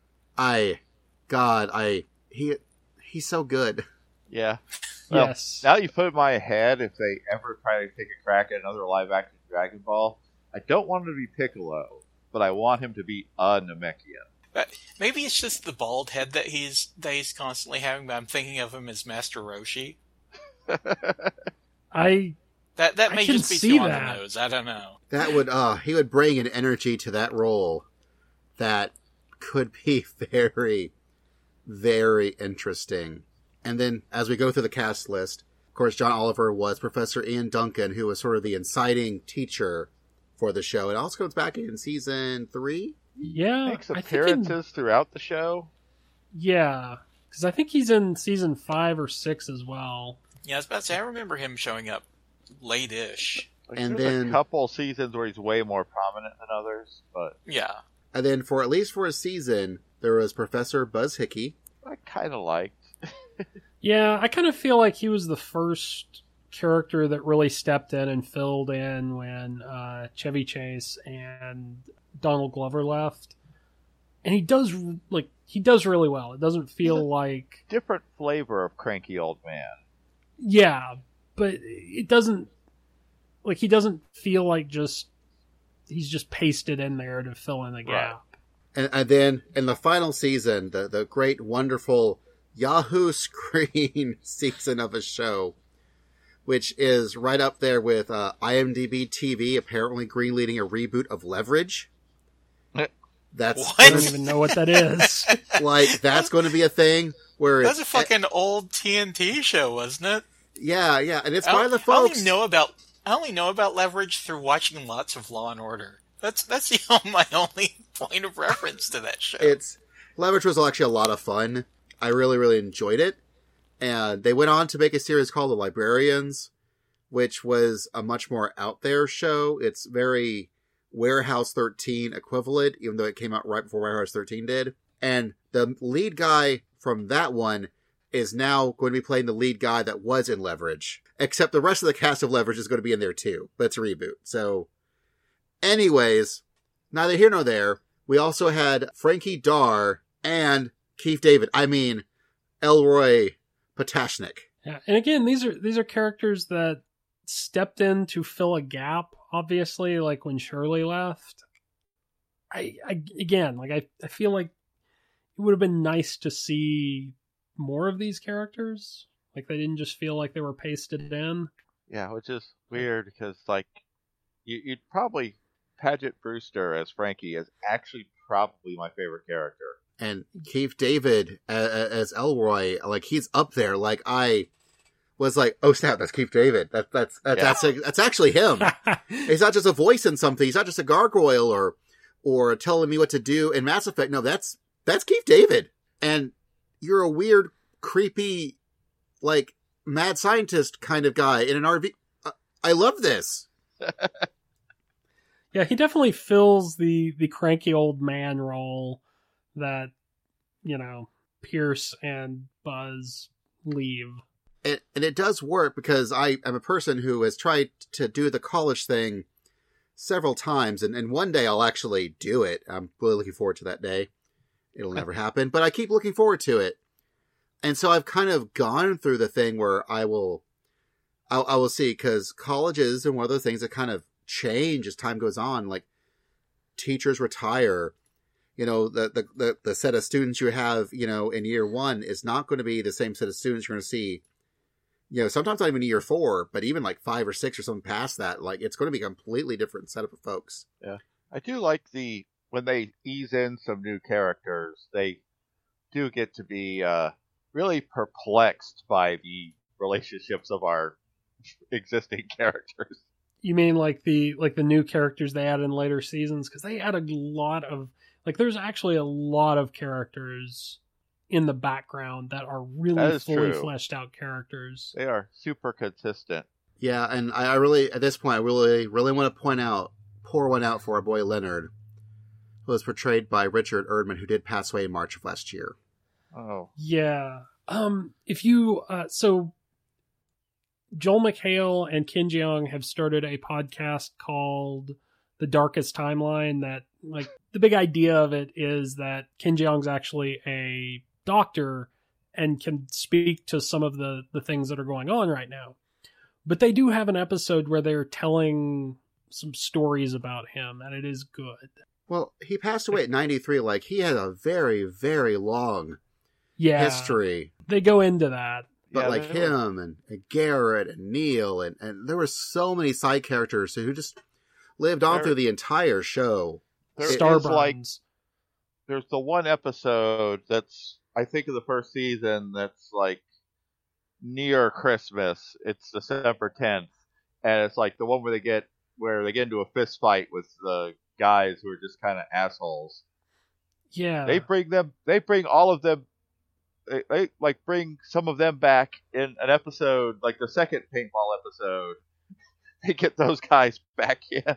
I, God, I, he, he's so good. Yeah. Well, Yes. Now you put in my head, if they ever try to take a crack at another live-action Dragon Ball, I don't want him to be Piccolo, but I want him to be a Namekian. But maybe it's just the bald head that he's that he's constantly having, but I'm thinking of him as Master Roshi. I That that I may can just be see too on that. the nose. I don't know. That would, uh, he would bring an energy to that role that could be very, very interesting. And then, as we go through the cast list, of course, John Oliver was Professor Ian Duncan, who was sort of the inciting teacher for the show. It also comes back in season three. yeah. Makes I think in- appearances throughout the show. yeah. Because I think he's in season five or six as well. Yeah, I was about to say, I remember him showing up late-ish. Like, And there's then- a couple seasons where he's way more prominent than others, but Yeah. And then for at least for a season, there was Professor Buzz Hickey. I kind of liked. Yeah, I kind of feel like he was the first character that really stepped in and filled in when uh, Chevy Chase and Donald Glover left. And he does, like, he does really well. It doesn't feel He's a- like... Different flavor of cranky old man. Yeah, but it doesn't... Like, he doesn't feel like just... He's just pasted in there to fill in the gap. And, and then in the final season, the, the great, wonderful Yahoo Screen season of a show, which is right up there with uh, IMDb T V apparently greenleading a reboot of Leverage. That's What? I don't even know what that is. like that's going to be a thing where That's a it's fucking old T N T show, wasn't it? yeah, yeah, and it's I, by the I folks. only know about I only know about Leverage through watching lots of Law and Order. That's that's the, my only point of reference to that show. It's Leverage was actually a lot of fun. I really, really enjoyed it. And they went on to make a series called The Librarians, which was a much more out there show. It's very Warehouse thirteen equivalent, even though it came out right before Warehouse thirteen did. And the lead guy from that one is now going to be playing the lead guy that was in Leverage. Except the rest of the cast of Leverage is going to be in there too, but it's a reboot. So, anyways, neither here nor there. We also had Frankie Darr and Keith David. I mean, Elroy Potashnik. Yeah, and again, these are these are characters that stepped in to fill a gap. Obviously, like when Shirley left. I, I again, like I, I feel like it would have been nice to see more of these characters. Like they didn't just feel like they were pasted in. Yeah, which is weird because like you, you'd probably Paget Brewster as Frankie is actually probably my favorite character. And Keith David as, as Elroy, like he's up there. Like I was like, oh snap, that's Keith David. That, that's that, Yeah. that's that's actually him. He's not just a voice in something. He's not just a gargoyle or or telling me what to do in Mass Effect. No, that's that's Keith David. And you're a weird, creepy, like mad scientist kind of guy in an R V. Uh, I love this. Yeah, he definitely fills the the cranky old man role that, you know, Pierce and Buzz leave. And, and it does work because I am a person who has tried to do the college thing several times, and, and one day I'll actually do it. I'm really looking forward to that day. It'll never happen, but I keep looking forward to it. And so I've kind of gone through the thing where I will, I, I will see, because college is one of those things that kind of change as time goes on. Like teachers retire, you know, the, the, the, the set of students you have, you know, in year one is not going to be the same set of students you're going to see, you know, sometimes not even year four, but even like five or six or something past that. Like it's going to be a completely different setup of folks. Yeah, I do like the when they ease in some new characters, they do get to be uh, really perplexed by the relationships of our existing characters. You mean like the like the new characters they add in later seasons? Because they add a lot of like there's actually a lot of characters in the background that are really That is fully true. fleshed out characters. They are super consistent. Yeah, and I, I really, at this point, I really, really want to point out, pour one out for our boy Leonard, who was portrayed by Richard Erdman, who did pass away in March of last year. Oh, Yeah. Um. If you uh, so Joel McHale and Ken Jeong have started a podcast called The Darkest Timeline. That like the big idea of it is that Ken Jeong's actually a doctor and can speak to some of the the things that are going on right now. But they do have an episode where they're telling some stories about him, and it is good. Well, he passed away at ninety-three. Like, he had a very, very long Yeah, history. they go into that. But yeah, like they were- him and, and Garrett and Neil, and, and there were so many side characters who just lived on There- through the entire show. There is Starburns. like there's the one episode that's I think of the first season that's like near Christmas. It's December tenth, and it's like the one where they get where they get into a fist fight with the guys who are just kind of assholes. yeah, They bring them. They bring all of them they, they like bring some of them back in an episode, like the second paintball episode. They get those guys back in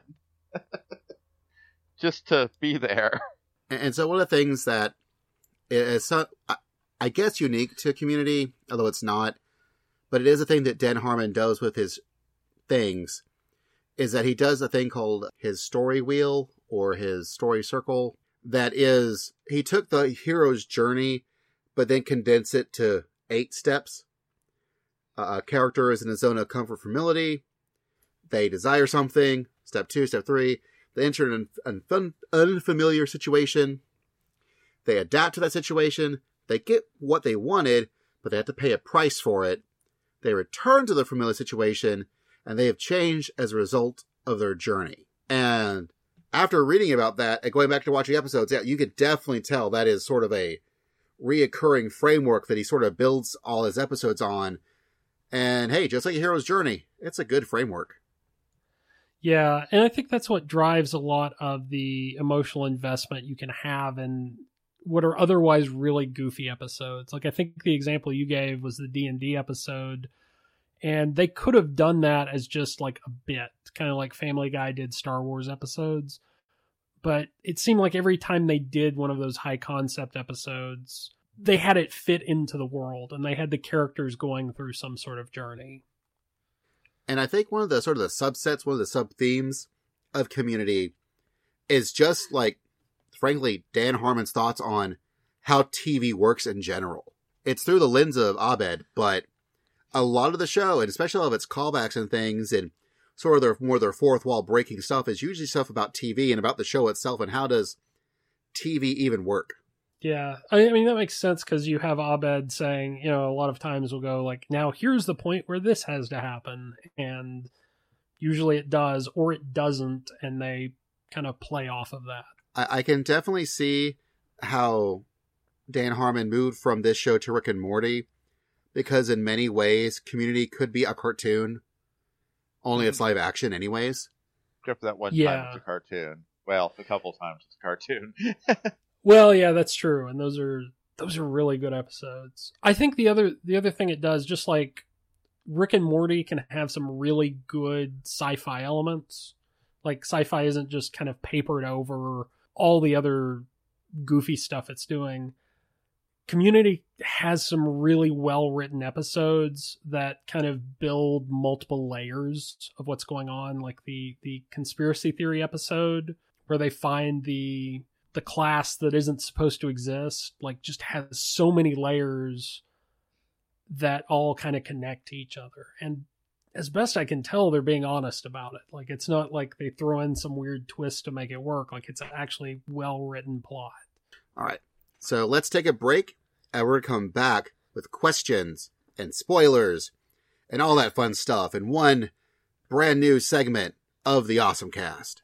just to be there. And, and so one of the things that is, so, I, I guess, unique to Community, although it's not, but it is a thing that Dan Harmon does with his things, is that he does a thing called his story wheel or his story circle. That is, he took the hero's journey, but then condensed it to eight steps. Uh, a character is in a zone of comfort familiarity. They desire something. Step two, step three. They enter an un- unfamiliar situation. They adapt to that situation. They get what they wanted, but they have to pay a price for it. They return to the familiar situation, and they have changed as a result of their journey. And after reading about that and going back to watching episodes, yeah, you could definitely tell that is sort of a reoccurring framework that he sort of builds all his episodes on. And hey, just like a hero's journey, it's a good framework. Yeah, and I think that's what drives a lot of the emotional investment you can have in what are otherwise really goofy episodes. Like, I think the example you gave was the D and D episode, and they could have done that as just like a bit, kind of like Family Guy did Star Wars episodes. But it seemed like every time they did one of those high concept episodes, they had it fit into the world, and they had the characters going through some sort of journey. And I think one of the sort of the subsets, one of the sub-themes of Community is just like, frankly, Dan Harmon's thoughts on how T V works in general. It's through the lens of Abed, but a lot of the show, and especially all of its callbacks and things, and sort of their more their fourth wall breaking stuff, is usually stuff about T V and about the show itself, and how does T V even work? Yeah, I mean, that makes sense because you have Abed saying, you know, a lot of times we'll go like, now here's the point where this has to happen. And usually it does, or it doesn't, and they kind of play off of that. I, I can definitely see how Dan Harmon moved from this show to Rick and Morty, because in many ways, Community could be a cartoon, only it's live action anyways. Except for that one Yeah. time it's a cartoon. Well, a couple times it's a cartoon. Well, yeah, that's true, and those are those are really good episodes. I think the other the other thing it does, just like Rick and Morty can have some really good sci-fi elements. Like, sci-fi isn't just kind of papered over all the other goofy stuff it's doing. Community has some really well-written episodes that kind of build multiple layers of what's going on, like the the conspiracy theory episode where they find the the class that isn't supposed to exist, like, just has so many layers that all kind of connect to each other. And as best I can tell, they're being honest about it. Like, it's not like they throw in some weird twist to make it work. Like, it's actually well-written plot. All right, so let's take a break, and we're going to come back with questions and spoilers and all that fun stuff in one brand new segment of the Awesome Cast.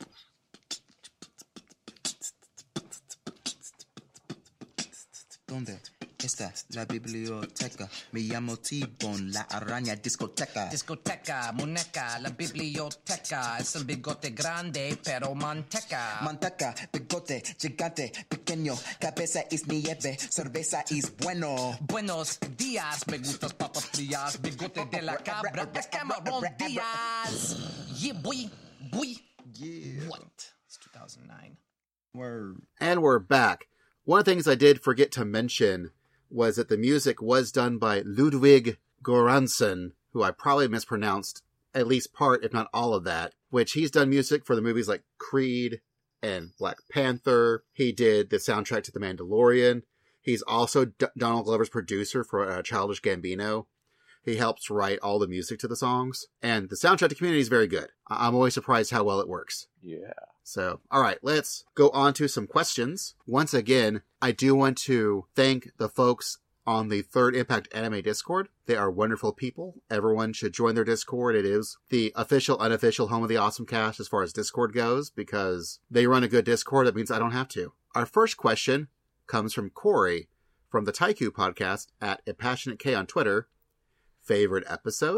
¿Dónde está la biblioteca? Me llamo T-Bone, la araña discoteca. Discoteca, muñeca, la biblioteca. Es el bigote grande, pero manteca. Manteca, bigote, gigante, pequeño. Cabeza es nieve, cerveza es bueno. Buenos días, me gustas papas frías. Bigote de la cabra, es Cameron Diaz. Yeah, boy, boy. Yeah. What? It's two thousand nine. Word. And we're back. One of the things I did forget to mention was that the music was done by Ludwig Göransson, who I probably mispronounced at least part, if not all of that, which he's done music for the movies like Creed and Black Panther. He did the soundtrack to The Mandalorian. He's also D- Donald Glover's producer for uh, Childish Gambino. He helps write all the music to the songs. And the soundtrack to Community is very good. I- I'm always surprised how well it works. Yeah. So, all right, let's go on to some questions. Once again, I do want to thank the folks on the Third Impact Anime Discord. They are wonderful people. Everyone should join their Discord. It is the official, unofficial home of the Awesome Cast as far as Discord goes, because they run a good Discord. That means I don't have to. Our first question comes from Corey from the Taiku podcast at Impassionate K on Twitter. Favorite episodes?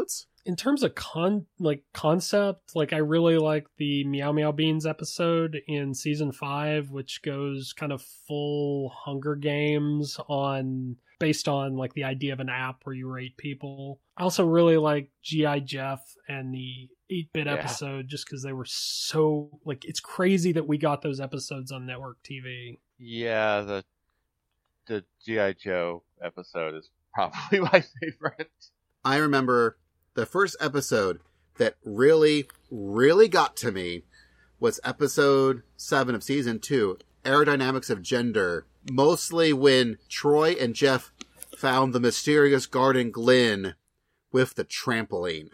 In terms of con like concept, like I really like the Meow Meow Beans episode in season five, which goes kind of full Hunger Games on based on like the idea of an app where you rate people. I also really like G I. Jeff and the eight-bit Yeah. episode just because they were so like it's crazy that we got those episodes on network T V. Yeah, the the G I. Joe episode is probably my favorite. I remember the first episode that really, really got to me was episode seven of season two, Aerodynamics of Gender. Mostly when Troy and Jeff found the mysterious garden Glen with the trampoline.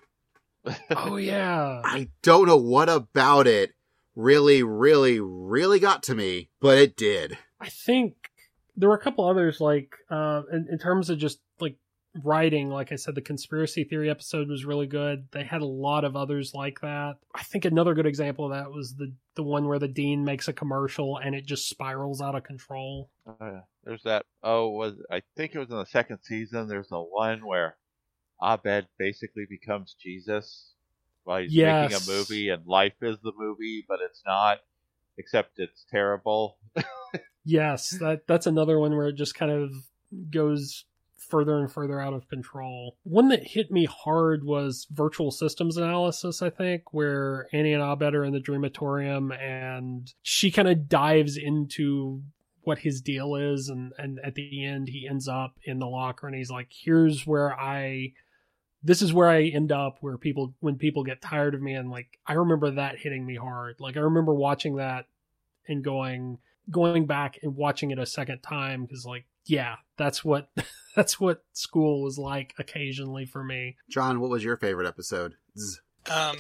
Oh yeah. I don't know what about it really, really, really got to me, but it did. I think there were a couple others like uh in, in terms of just like writing, like I said, the conspiracy theory episode was really good. They had a lot of others like that. I think another good example of that was the the one where the dean makes a commercial and it just spirals out of control. Oh, yeah. There's that. Oh, was I think it was in the second season. There's the one where Abed basically becomes Jesus while he's Yes. making a movie, and life is the movie, but it's not. Except it's terrible. Yes, that that's another one where it just kind of goes further and further out of control. One that hit me hard was virtual systems analysis, I think, where Annie and Abed are in the Dreamatorium and she kind of dives into what his deal is, and, and at the end he ends up in the locker and he's like, here's where I this is where I end up where people when people get tired of me. And like I remember that hitting me hard. Like I remember watching that and going going back and watching it a second time because like yeah, that's what that's what school was like occasionally for me. John, what was your favorite episode? Zzz. Um,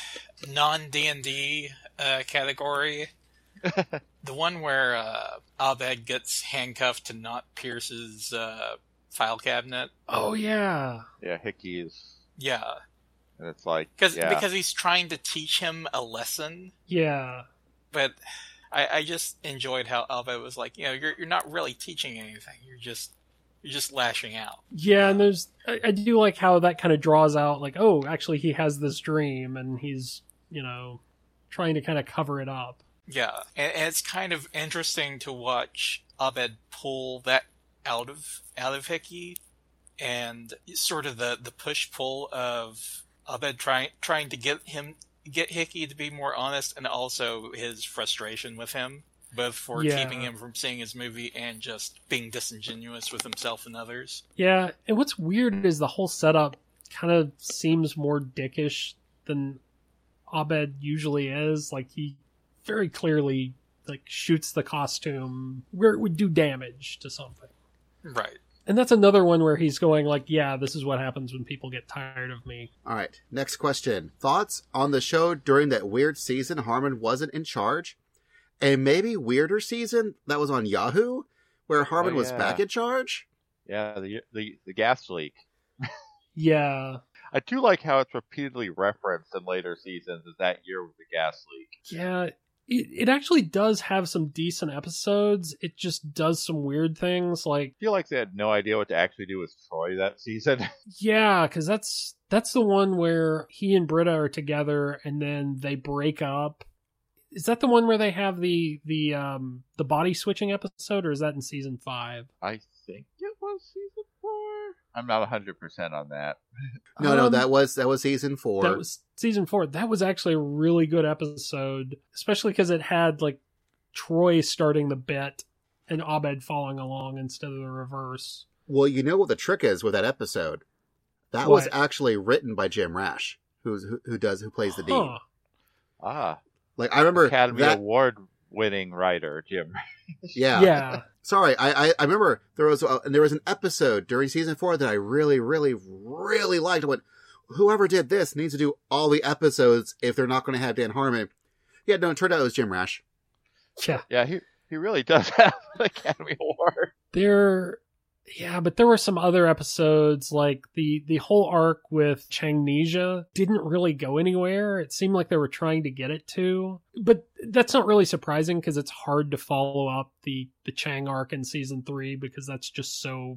non D and D uh, category. The one where uh, Abed gets handcuffed to not Pierce's uh, file cabinet. Oh yeah. Yeah, Hickey is. Yeah, And it's like, because yeah. because he's trying to teach him a lesson, Yeah. but I, I just enjoyed how Abed was like, you know, you're you're not really teaching anything. You're just you're just lashing out. Yeah, and there's I, I do like how that kind of draws out like, oh, actually he has this dream and he's, you know, trying to kind of cover it up. Yeah, and, and it's kind of interesting to watch Abed pull that out of out of Hickey, and sort of the, the push pull of Abed trying trying to get him get Hickey to be more honest, and also his frustration with him, both for Yeah. keeping him from seeing his movie and just being disingenuous with himself and others. Yeah, and what's weird is the whole setup kind of seems more dickish than Abed usually is. Like he very clearly like shoots the costume where it would do damage to something. Right. And that's another one where he's going like, yeah, this is what happens when people get tired of me. All right, next question. Thoughts on the show during that weird season Harmon wasn't in charge? A maybe weirder season that was on Yahoo where Harmon Oh, was yeah. back in charge? Yeah, the the the gas leak. Yeah. I do like how it's repeatedly referenced in later seasons as that year with the gas leak. Yeah. It, it actually does have some decent episodes. It just does some weird things like, I feel like they had no idea what to actually do with Troy that season. yeah, because that's that's the one where he and Britta are together and then they break up. Is that the one where they have the the um the body switching episode, or is that in season five? I think it was season four. I'm not one hundred percent on that. No, no, Um, that was that was season four. That was season four. That was actually a really good episode, especially because it had like Troy starting the bit and Abed following along instead of the reverse. Well, you know what the trick is with that episode? That was What? actually written by Jim Rash, who's who, who does who plays the dean. Huh. Ah, Like I remember Academy that. Award winning writer Jim. Yeah, Yeah. Sorry, I, I I remember there was a, there was an episode during season four that I really, really, really liked. I went, whoever did this needs to do all the episodes if they're not going to have Dan Harmon. Yeah, no, it turned out it was Jim Rash. Yeah. Yeah, he he really does have an Academy Award. There, yeah, but there were some other episodes, like the the whole arc with Changnesia didn't really go anywhere. It seemed like they were trying to get it to, but that's not really surprising because it's hard to follow up the the Chang arc in season three because that's just so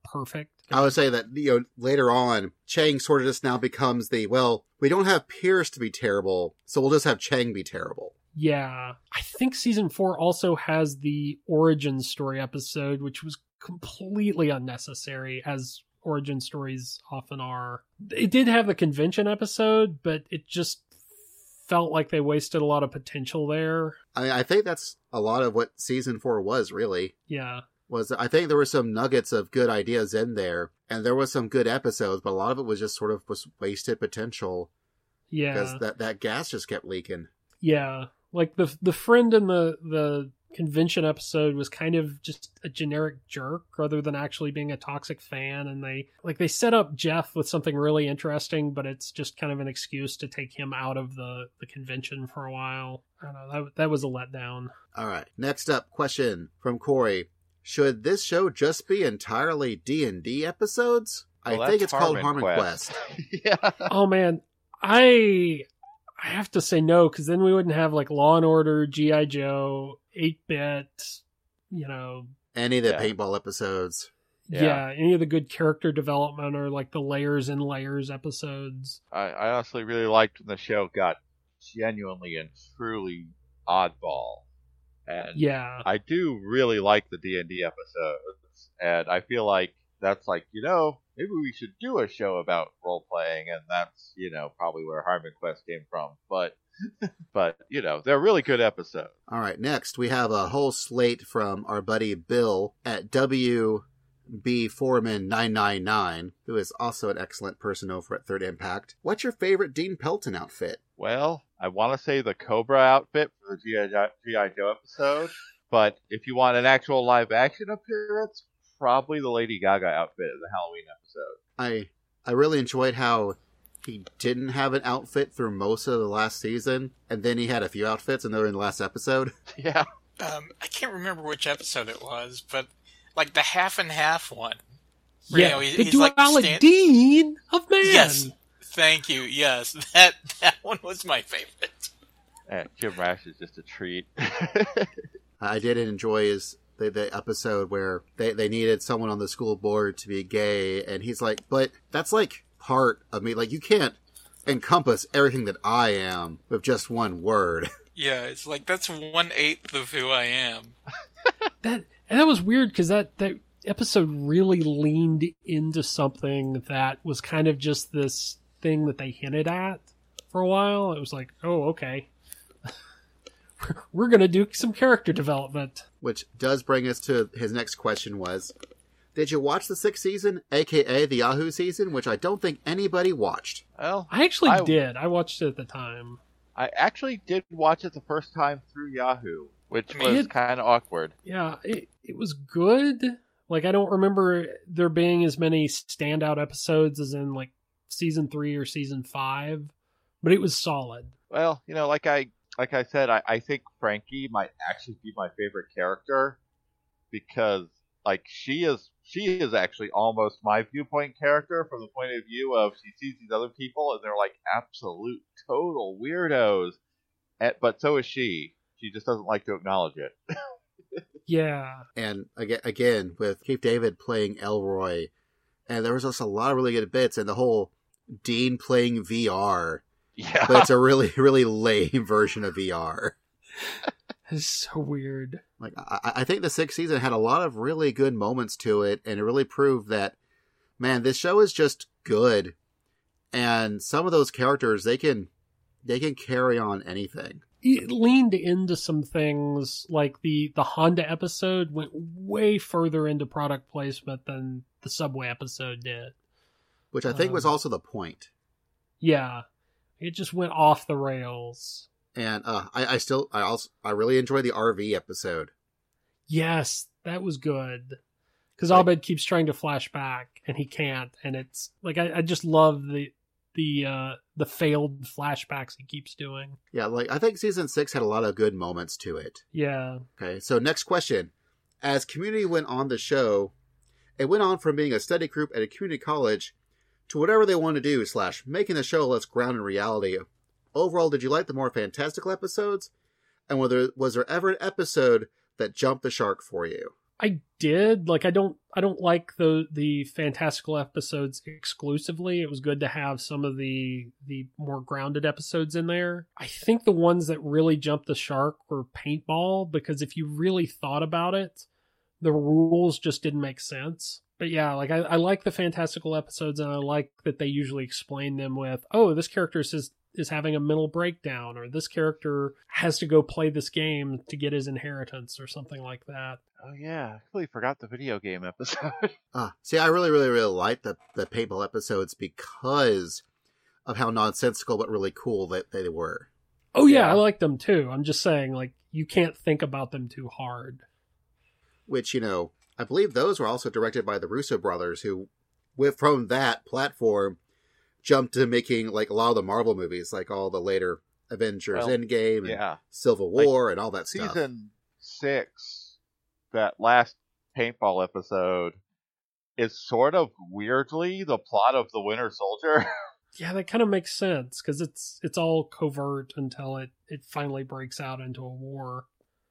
perfect. I would say that, you know, later on, Chang sort of just now becomes the, well, we don't have Pierce to be terrible, so we'll just have Chang be terrible. Yeah. I think season four also has the origin story episode, which was completely unnecessary, as origin stories often are. It did have the convention episode, but it just felt like they wasted a lot of potential there. I, I think that's a lot of what season four was, really. Yeah. Was I think there were some nuggets of good ideas in there, and there was some good episodes, but a lot of it was just sort of was wasted potential. Yeah. Because that, that gas just kept leaking. Yeah. Like the the friend in the, the convention episode was kind of just a generic jerk rather than actually being a toxic fan. And they like they set up Jeff with something really interesting, but it's just kind of an excuse to take him out of the, the convention for a while. I don't know. That, that was a letdown. All right. Next up, question from Corey. Should this show just be entirely D and D episodes? Well, I think that's it's called Harmon Harmon Quest. Quest. Yeah. Oh man, I I have to say no, because then we wouldn't have like Law and Order, G I. Joe, eight bit, you know. Any of the Yeah. paintball episodes. Yeah. Yeah. any of the good character development or like the layers and layers episodes. I, I honestly really liked when the show got genuinely and truly oddball. And Yeah. I do really like the D and D episodes, and I feel like that's like, you know, maybe we should do a show about role playing, and that's, you know, probably where Harmon Quest came from. But, but you know, they're really good episodes. All right. Next, we have a whole slate from our buddy Bill at W B Foreman nine nine nine, who is also an excellent person over at Third Impact. What's your favorite Dean Pelton outfit? Well, I want to say the Cobra outfit for the G I. Joe episode, but if you want an actual live action appearance, probably the Lady Gaga outfit in the Halloween episode. I I really enjoyed how he didn't have an outfit through most of the last season, and then he had a few outfits, and they were in the last episode. Yeah. Um, I can't remember which episode it was, but like the half and half one. where, Yeah. you know, he- the he's like duality stand- Dean of Man. Yes, thank you. Yes, that that one was my favorite. Eh, Jim Rash is just a treat. I did enjoy his the, the episode where they, they needed someone on the school board to be gay, and he's like, but that's like part of me. Like, you can't encompass everything that I am with just one word. Yeah, it's like that's one eighth of who I am. That and that was weird because that, that episode really leaned into something that was kind of just this thing that they hinted at for a while. It was like, oh, okay. We're going to do some character development. Which does bring us to his next question was, did you watch the sixth season, aka the Yahoo season, which I don't think anybody watched? Well, I actually I- did. I watched it at the time. I actually did watch it the first time through Yahoo, which Man. was kind of awkward. Yeah, it, it was good. Like, I don't remember there being as many standout episodes as in, like, season three or season five, but it was solid. Well, you know, like I like I said, I, I think Frankie might actually be my favorite character because, like, she is she is actually almost my viewpoint character from the point of view of she sees these other people and they're like absolute total weirdos, and, but so is she. She just doesn't like to acknowledge it. Yeah. And again, again with Keith David playing Elroy, and there was just a lot of really good bits, and the whole Dean playing V R, Yeah, but it's a really, really lame version of V R. It's so weird. Like, I, I think the sixth season had a lot of really good moments to it, and it really proved that, man, this show is just good. And some of those characters, they can, they can carry on anything. It leaned into some things, like the, the Honda episode went way further into product placement than the Subway episode did. Which I think was Um, also the point. Yeah. It just went off the rails. And uh, I, I still, I also, I really enjoy the R V episode. Yes, that was good. Because Like- Abed keeps trying to flash back, and he can't. And it's like I, I just love the the uh, the failed flashbacks he keeps doing. Yeah, like I think season six had a lot of good moments to it. Yeah, Okay, so next question. As Community went on the show, it went on from being a study group at a community college to whatever they want to do, slash, making the show less grounded in reality. Overall, did you like the more fantastical episodes? And whether was there ever an episode that jumped the shark for you? I did. Like, I don't I don't like the the fantastical episodes exclusively. It was good to have some of the the more grounded episodes in there. I think the ones that really jumped the shark were Paintball, because if you really thought about it, the rules just didn't make sense. But yeah, like I, I like the fantastical episodes, and I like that they usually explain them with, oh, this character is is having a mental breakdown, or this character has to go play this game to get his inheritance, or something like that. Oh yeah, I completely forgot the video game episode. Uh, see, I really, really, really like the, the Paintball episodes because of how nonsensical but really cool that they were. Oh yeah, Yeah. I like them too. I'm just saying, like, you can't think about them too hard. Which, you know, I believe those were also directed by the Russo brothers, who, with from that platform, jumped to making like a lot of the Marvel movies, like all the later Avengers Well, Endgame and yeah. Civil War and all that stuff. Season six, that last paintball episode, is sort of weirdly the plot of The Winter Soldier. Yeah, that kind of makes sense, because it's it's all covert until it, it finally breaks out into a war.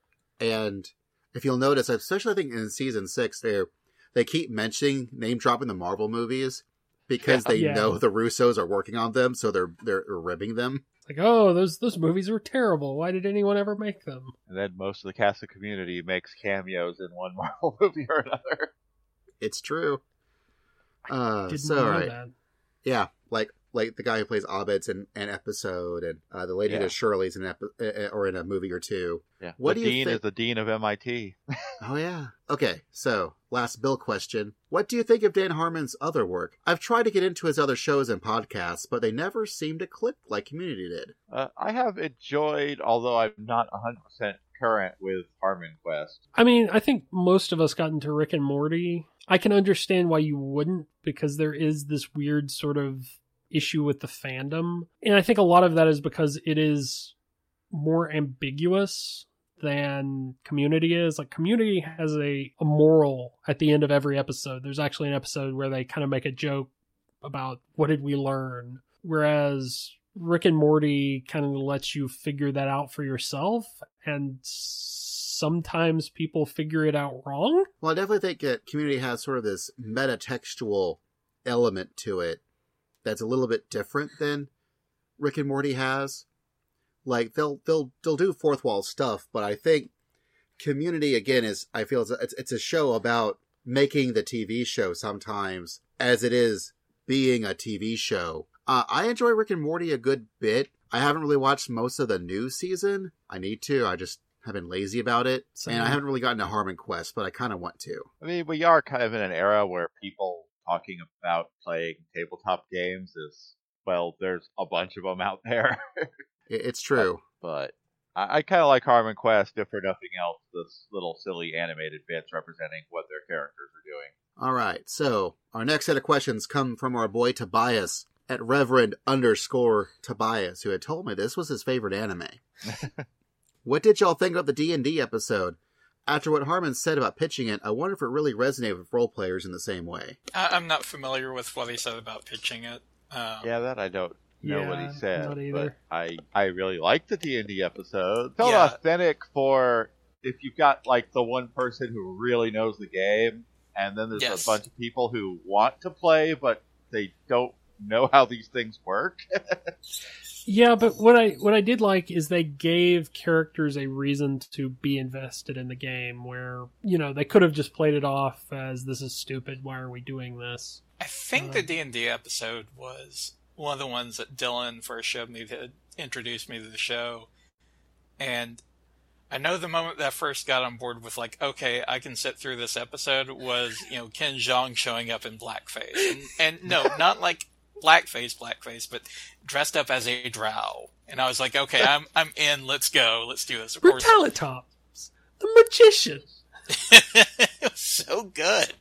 And if you'll notice, especially I think in season six, they they keep mentioning name dropping the Marvel movies because Yeah. they Yeah. know the Russos are working on them, so they're they're ribbing them. It's like, oh, those those movies were terrible. Why did anyone ever make them? And then most of the cast of Community makes cameos in one Marvel movie or another. It's true. Uh, Didn't so know right. that. Yeah, like like the guy who plays Abed's in an episode, and uh, the lady who Yeah. does Shirley's in an epi- uh, or in a movie or two. Yeah. What the do you dean think- is the dean of M I T. Oh yeah. Okay, so last Bill question: what do you think of Dan Harmon's other work? I've tried to get into his other shows and podcasts, but they never seem to click like Community did. Uh, I have enjoyed, although I'm not one hundred percent current with Harmon Quest. I mean, I think most of us got into Rick and Morty. I can understand why you wouldn't, because there is this weird sort of issue with the fandom. And I think a lot of that is because it is more ambiguous than Community is. Like, Community has a, a moral at the end of every episode. There's actually an episode where they kind of make a joke about what did we learn. Whereas Rick and Morty kind of lets you figure that out for yourself, and sometimes people figure it out wrong. Well, I definitely think that Community has sort of this metatextual element to it that's a little bit different than Rick and Morty has. Like, they'll they'll they'll do fourth wall stuff, but I think Community, again, is I feel it's a, it's, it's a show about making the T V show sometimes as it is being a T V show. Uh, I enjoy Rick and Morty a good bit. I haven't really watched most of the new season. I need to. I just have been lazy about it. Same. And I haven't really gotten to Harmon Quest, but I kind of want to. I mean, we are kind of in an era where people talking about playing tabletop games is, well, there's a bunch of them out there. It, it's true. But I, I kind of like Harmon Quest, if for nothing else, this little silly animated bits representing what their characters are doing. All right. So our next set of questions come from our boy Tobias at Reverend underscore Tobias, who had told me this was his favorite anime. What did y'all think of the D and D episode? After what Harmon said about pitching it, I wonder if it really resonated with role players in the same way. I- I'm not familiar with what he said about pitching it. Um, Yeah, that I don't know what Yeah, he said, not but either. I, I really liked the D and D episode. It felt Yeah. authentic for if you've got like the one person who really knows the game, and then there's Yes. a bunch of people who want to play, but they don't know how these things work. Yeah, but what I what I did like is they gave characters a reason to be invested in the game, where, you know, they could have just played it off as, this is stupid, why are we doing this? I think Uh, the D and D episode was one of the ones that Dylan first showed me, that introduced me to the show. And I know the moment that I first got on board with, like, okay, I can sit through this episode, was, you know, Ken Jeong showing up in blackface. And, and no, not like blackface, blackface, but dressed up as a drow. And I was like, okay, I'm I'm in, let's go, let's do this. Of course, Brutalitops, the magician. it was so good.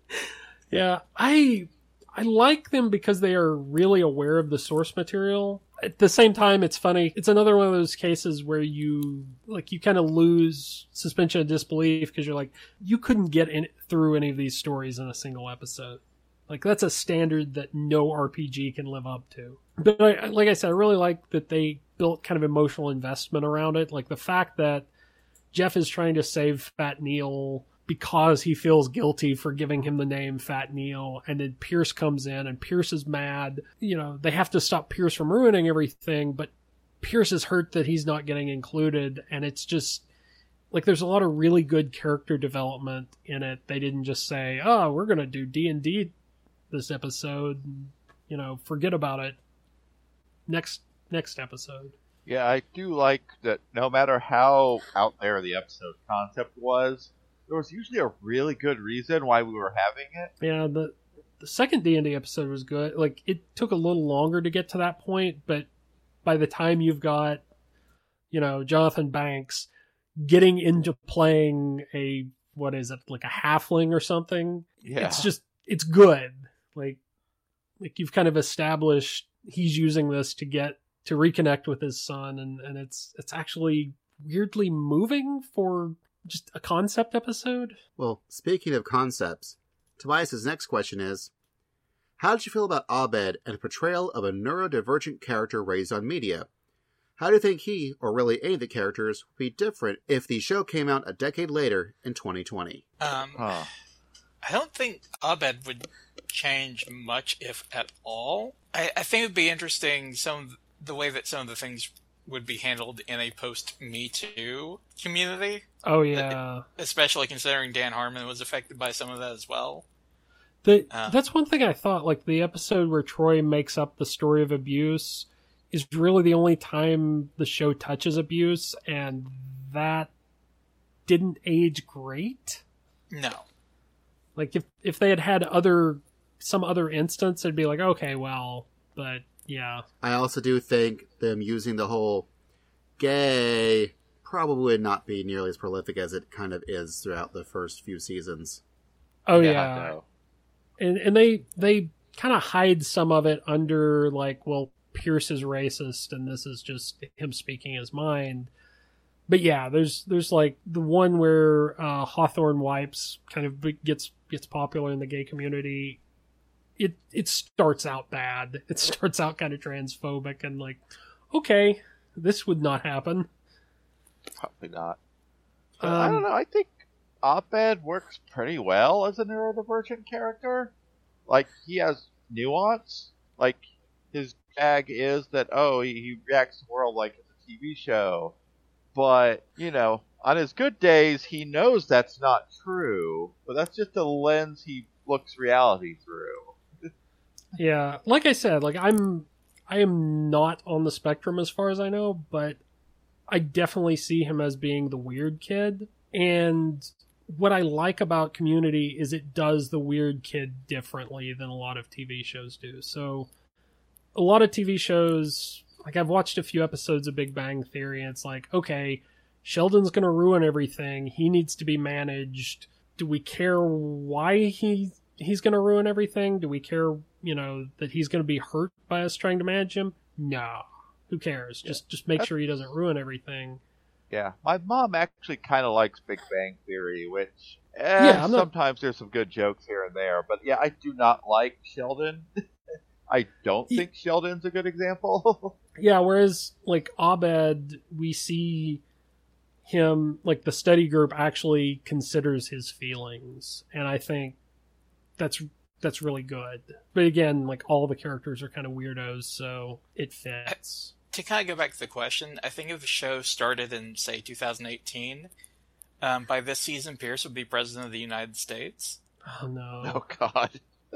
Yeah, I I like them because they are really aware of the source material. At the same time, it's funny. It's another one of those cases where you like you kind of lose suspension of disbelief, because you're like, you couldn't get in, through any of these stories in a single episode. Like, that's a standard that no R P G can live up to. But I, like I said, I really like that they built kind of emotional investment around it. Like the fact that Jeff is trying to save Fat Neil because he feels guilty for giving him the name Fat Neil. And then Pierce comes in and Pierce is mad. You know, they have to stop Pierce from ruining everything, but Pierce is hurt that he's not getting included. And it's just like, there's a lot of really good character development in it. They didn't just say, oh, we're going to do D and D this episode. You know, forget about it. Next, next episode. Yeah, I do like that no matter how out there the episode concept was, there was usually a really good reason why we were having it. Yeah, the the second D and D episode was good. Like, it took a little longer to get to that point, but by the time you've got, you know, Jonathan Banks getting into playing a, what is it, like a halfling or something, Yeah. it's just, it's good. Like, like you've kind of established he's using this to get, to reconnect with his son, and, and it's, it's actually weirdly moving for just a concept episode. Well, speaking of concepts, Tobias's next question is, how did you feel about Abed and a portrayal of a neurodivergent character raised on media? How do you think he, or really any of the characters, would be different if the show came out a decade later in twenty twenty? Um, Huh. I don't think Abed would change much, if at all. I, I think it would be interesting some of the way that some of the things would be handled in a post-Me Too community. Oh, yeah. Especially considering Dan Harmon was affected by some of that as well. The, Uh. that's one thing I thought, like, the episode where Troy makes up the story of abuse is really the only time the show touches abuse, and that didn't age great. No. Like, if, if they had had other, some other instance, it'd be like, okay, well, but, yeah. I also do think them using the whole gay probably would not be nearly as prolific as it kind of is throughout the first few seasons. Oh, yeah. no. And, and they, they kind of hide some of it under, like, well, Pierce is racist, and this is just him speaking his mind. But yeah, there's there's like the one where uh, Hawthorne Wipes kind of gets gets popular in the gay community. It it starts out bad. It starts out kind of transphobic and like, okay, this would not happen. Probably not. But I don't Um, know. I think Abed works pretty well as a neurodivergent character. Like, he has nuance. Like, his gag is that, oh, he, he reacts to the world like it's a T V show. But, you know, on his good days, he knows that's not true. But that's just a lens he looks reality through. Yeah, like I said, like I'm I am not on the spectrum as far as I know, but I definitely see him as being the weird kid. And what I like about Community is it does the weird kid differently than a lot of T V shows do. So a lot of T V shows, like I've watched a few episodes of Big Bang Theory, and it's like, okay, Sheldon's going to ruin everything. He needs to be managed. Do we care why he he's going to ruin everything? Do we care, you know, that he's going to be hurt by us trying to manage him? No. Who cares? Just just make sure he doesn't ruin everything. Yeah, my mom actually kind of likes Big Bang Theory, which eh, Yeah, I'm not- sometimes there's some good jokes here and there. But yeah, I do not like Sheldon. I don't Ye- think Sheldon's a good example. Yeah, whereas like Abed, we see him, like the study group actually considers his feelings, and I think that's that's really good. But again, like all the characters are kind of weirdos, so it fits. To kind of go back to the question, I think if the show started in, say, two thousand eighteen, um, by this season, Pierce would be president of the United States. Oh no. Oh God.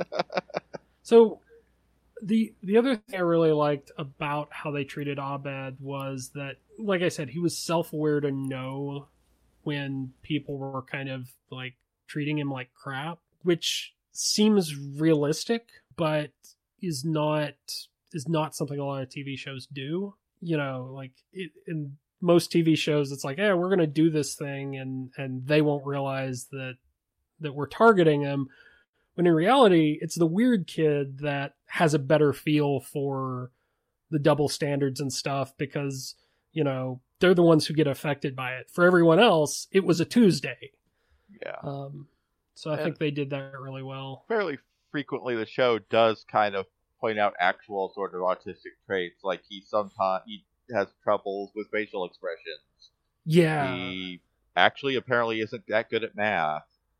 So the the other thing I really liked about how they treated Abed was that, like I said, he was self-aware to know when people were kind of like treating him like crap, which seems realistic, but is not is not something a lot of T V shows do. You know, like it, in most T V shows, it's like, yeah, we're going to do this thing, and and they won't realize that that we're targeting them. When in reality, it's the weird kid that has a better feel for the double standards and stuff because, you know, they're the ones who get affected by it. For everyone else, it was a Tuesday. Yeah. Um, so I And- think they did that really well. Fairly frequently, the show does kind of point out actual sort of autistic traits. Like he sometimes he has troubles with facial expressions. Yeah. He actually apparently isn't that good at math.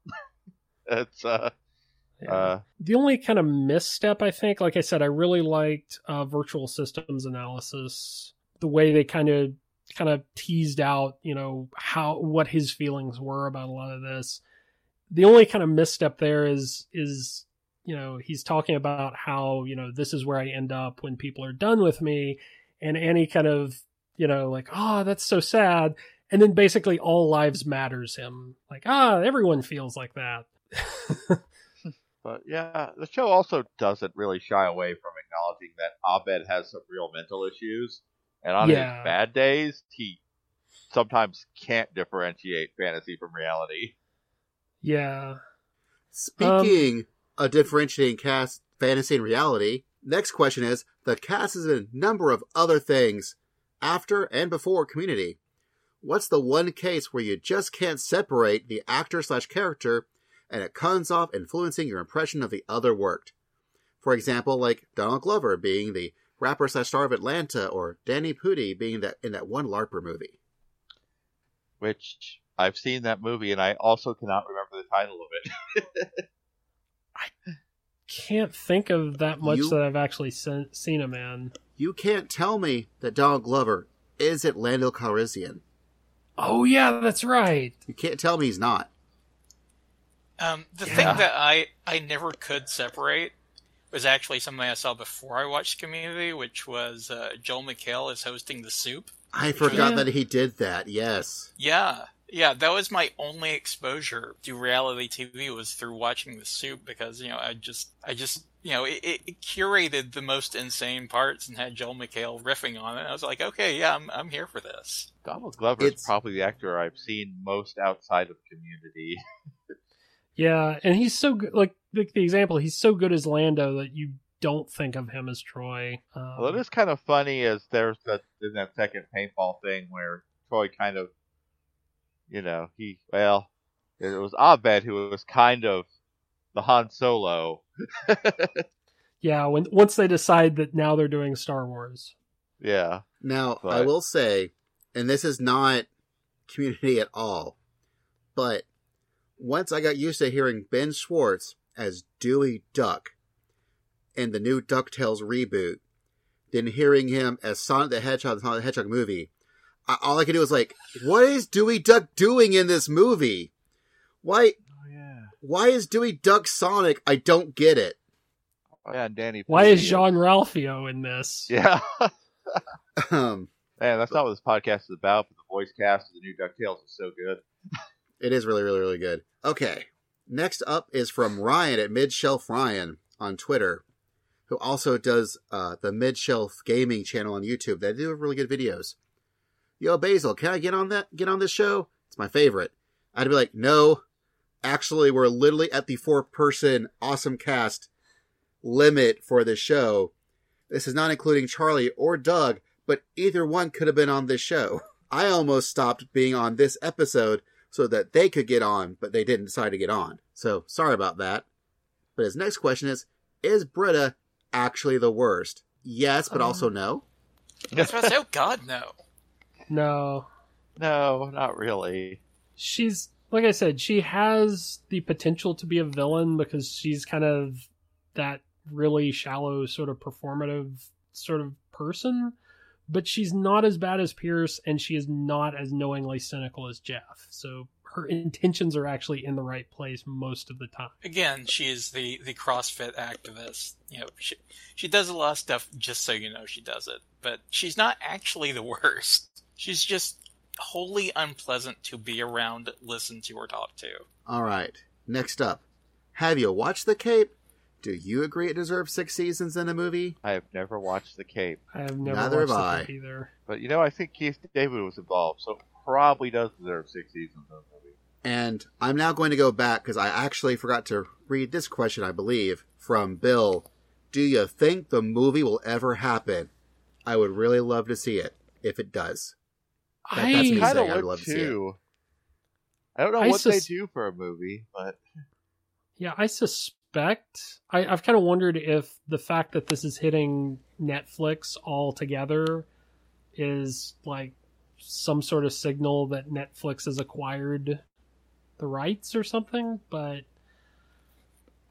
it's uh, Yeah. uh, The only kind of misstep, I think, like I said, I really liked uh, virtual systems analysis. The way they kind of kind of teased out, you know, how what his feelings were about a lot of this. The only kind of misstep there is is you know, he's talking about how, you know, this is where I end up when people are done with me, and Annie kind of, you know, like, oh, that's so sad, and then basically all lives matters him, like, ah, everyone feels like that. But yeah, the show also doesn't really shy away from acknowledging that Abed has some real mental issues, and on Yeah. his bad days, he sometimes can't differentiate fantasy from reality. Yeah. Speaking of differentiating cast, fantasy, and reality, next question is, the cast is in a number of other things after and before Community. What's the one case where you just can't separate the actor slash character and it comes off influencing your impression of the other work? For example, like Donald Glover being the rapper slash star of Atlanta, or Danny Pudi being that in that one LARPer movie. Which, I've seen that movie, and I also cannot remember the title of it. Can't think of that much You- that I've actually sen- seen him in. You can't tell me that Donald Glover isn't Lando Calrissian. Oh, yeah, that's right. You can't tell me he's not. Um, the Yeah. thing that I, I never could separate was actually something I saw before I watched Community, which was uh, Joel McHale is hosting The Soup. I forgot Yeah. that he did that, yes. Yeah, yeah, that was my only exposure to reality T V was through watching The Soup, because, you know, I just, I just, you know, it, it curated the most insane parts and had Joel McHale riffing on it. I was like, okay, yeah, I'm, I'm here for this. Donald Glover It's- is probably the actor I've seen most outside of Community. Yeah, and he's so good. Like, the, the example, he's so good as Lando that you don't think of him as Troy. Um, Well, it is kind of funny as there's that in that second paintball thing where Troy kind of, you know, he well, it was Abed who was kind of the Han Solo. Yeah, when once they decide that now they're doing Star Wars. Yeah, Now, But- I will say, and this is not Community at all, but once I got used to hearing Ben Schwartz as Dewey Duck in the new DuckTales reboot, then hearing him as Sonic the Hedgehog in the Sonic the Hedgehog movie, I, all I could do was like, what is Dewey Duck doing in this movie? Why, oh yeah, why is Dewey Duck Sonic? I don't get it. oh, yeah, and Danny. Why Pudi is Jean Ralphio in this? Yeah, Um, man, that's not what this podcast is about. But the voice cast of the new DuckTales is so good. It is really, really, really good. Okay. Next up is from Ryan at Midshelf Ryan on Twitter, who also does uh, the Midshelf Gaming channel on YouTube. They do have really good videos. Yo, Basil, can I get on that? Get on this show? It's my favorite. I'd be like, no. Actually, we're literally at the four-person awesome cast limit for this show. This is not including Charlie or Doug, but either one could have been on this show. I almost stopped being on this episode so that they could get on, but they didn't decide to get on. So, sorry about that. But his next question is, is Britta actually the worst? Yes, but Um, also no. That's what I said, oh god, no. No. No, not really. She's, like I said, she has the potential to be a villain because she's kind of that really shallow, sort of performative sort of person. But she's not as bad as Pierce, and she is not as knowingly cynical as Jeff. So her intentions are actually in the right place most of the time. Again, she is the, the CrossFit activist. You know, she, she does a lot of stuff just so you know she does it. But she's not actually the worst. She's just wholly unpleasant to be around, listen to, or talk to. All right. Next up. Have you watched The Cape? Do you agree it deserves six seasons in a movie? I have never watched The Cape, I have never Neither have watched I. it either. but you know, I think Keith David was involved, so it probably does deserve six seasons of the movie. And I'm now going to go back because I actually forgot to read this question, I believe, from Bill. Do you think the movie will ever happen? I would really love to see it, if it does. That- that's me I, saying Kind of I'd would love to see it. too. I don't know I what they sus- do for a movie, but yeah, I suspect. I, I've kind of wondered if the fact that this is hitting Netflix all together is like some sort of signal that Netflix has acquired the rights or something. But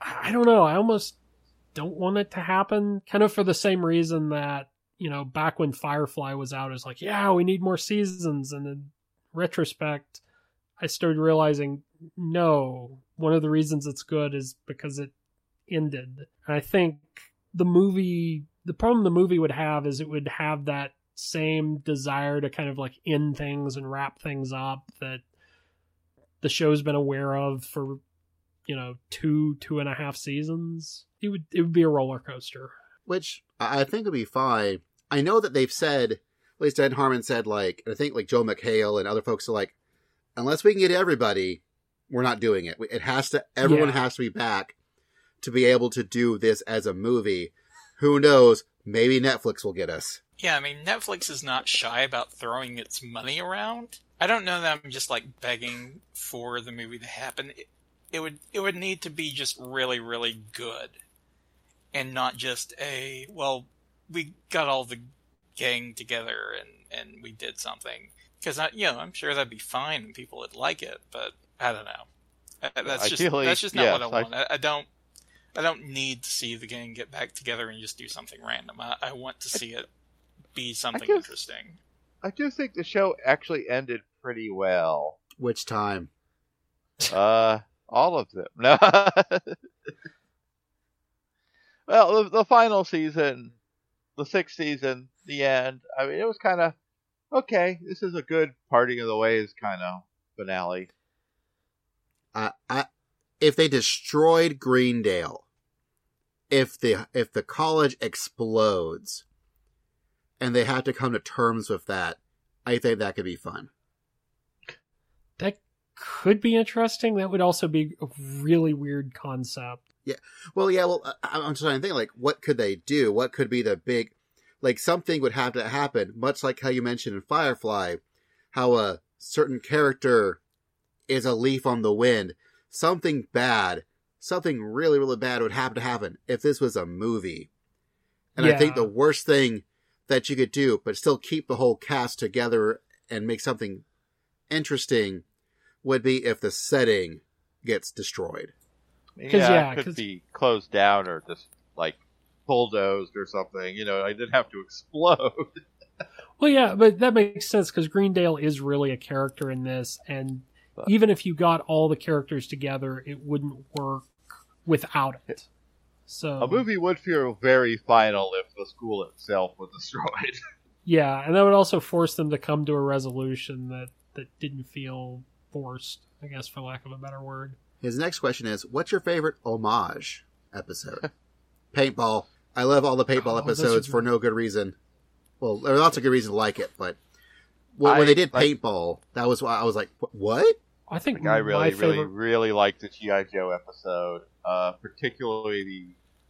I don't know. I almost don't want it to happen, kind of for the same reason that, you know, back when Firefly was out, it was like, yeah, we need more seasons. And in retrospect, I started realizing, no, one of the reasons it's good is because it ended. And I think the movie, the problem the movie would have is it would have that same desire to kind of like end things and wrap things up that the show's been aware of for, you know, two, two and a half seasons. It would, it would be a roller coaster. Which I think would be fine. I know that they've said, at least Ed Harmon said, like, I think like Joe McHale and other folks are like, unless we can get everybody, we're not doing it. It has to, everyone Yeah. has to be back to be able to do this as a movie. Who knows? Maybe Netflix will get us. Yeah, I mean, Netflix is not shy about throwing its money around. I don't know that I'm just like begging for the movie to happen. It, it would it would need to be just really, really good. And not just a, well, we got all the gang together and, and we did something. Because, you know, I'm sure that'd be fine and people would like it, but I don't know. I- That's just Ideally, that's just not yes, what I I- want. I, I don't I don't need to see the gang get back together and just do something random. I, I want to see it be something just- interesting. I do think the show actually ended pretty well. Which time? Uh, all of them. No. Well, the, the final season, the sixth season, the end. I mean, it was kind of okay. This is a good parting of the ways kind of finale. Uh, I, if they destroyed Greendale, if the if the college explodes, and they have to come to terms with that, I think that could be fun. That could be interesting. That would also be a really weird concept. Well, yeah. Well, I- I'm trying to think. Like, what could they do? What could be the big, like, something would have to happen. Much like how you mentioned in Firefly, how a certain character is a leaf on the wind. Something bad, something really, really bad would have to happen if this was a movie. And I think Yeah. the worst thing that you could do, but still keep the whole cast together and make something interesting, would be if the setting gets destroyed. Yeah, yeah, it could 'cause- be closed down or just like bulldozed or something. You know, I didn't have to explode. Well, yeah, but that makes sense because Greendale is really a character in this, and But- even if you got all the characters together, it wouldn't work without it. So A movie would feel very final if the school itself was destroyed. yeah, and that would also force them to come to a resolution that that didn't feel forced, I guess, for lack of a better word. His next question is, what's your favorite homage episode? Paintball. I love all the paintball Oh, those episodes are for good. no good reason. Well, there are lots of good reasons to like it, but when, I when they did like- paintball, that was why I was like, "Wh- what? I think Like, I really, my really, favorite. really liked the G I. Joe episode. Uh, particularly the,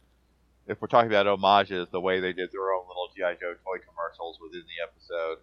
if we're talking about homages, the way they did their own little G I. Joe toy commercials within the episode.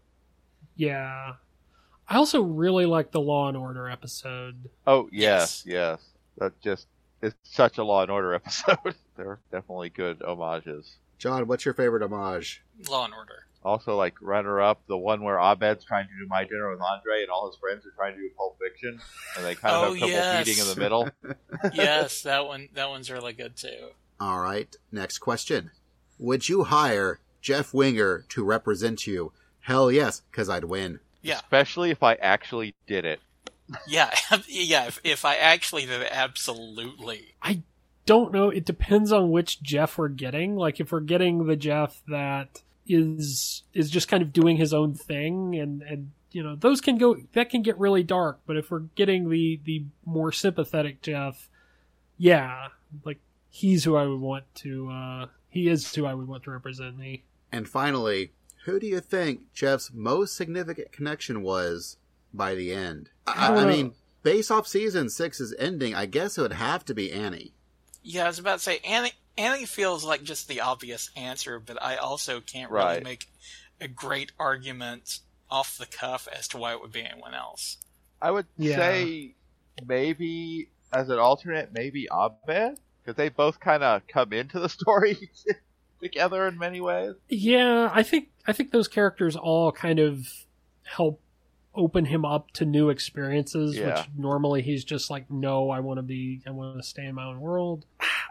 Yeah, I also really like the Law and Order episode. Oh, yes, yes. That just, it's such a Law and Order episode. They're definitely good homages. John, what's your favorite homage? Law and Order. Also, like, runner-up, the one where Abed's trying to do My Dinner with Andre and all his friends are trying to do Pulp Fiction, and they kind of Oh, have trouble yes. meeting in the middle. Yes, that one. That one's really good too. All right, next question. Would you hire Jeff Winger to represent you? Hell yes, because I'd win. Yeah, Especially if I actually did it. yeah, yeah. If, if I actually did, it, absolutely. I don't know. It depends on which Jeff we're getting. Like if we're getting the Jeff that is is just kind of doing his own thing, and and you know those can go that can get really dark. But if we're getting the the more sympathetic Jeff, yeah, like he's who I would want to. uh He is who I would want to represent me. And finally, who do you think Jeff's most significant connection was by the end? I I, don't I know. mean, based off season six's ending, I guess it would have to be Annie. Yeah, I was about to say Annie. Annie feels like just the obvious answer, but I also can't really Right. make a great argument off the cuff as to why it would be anyone else. I would Yeah. say maybe, as an alternate, maybe Abed, because they both kind of come into the story together in many ways. Yeah, I think I think those characters all kind of help open him up to new experiences, Yeah. which normally he's just like, no, I want to be, I want to stay in my own world.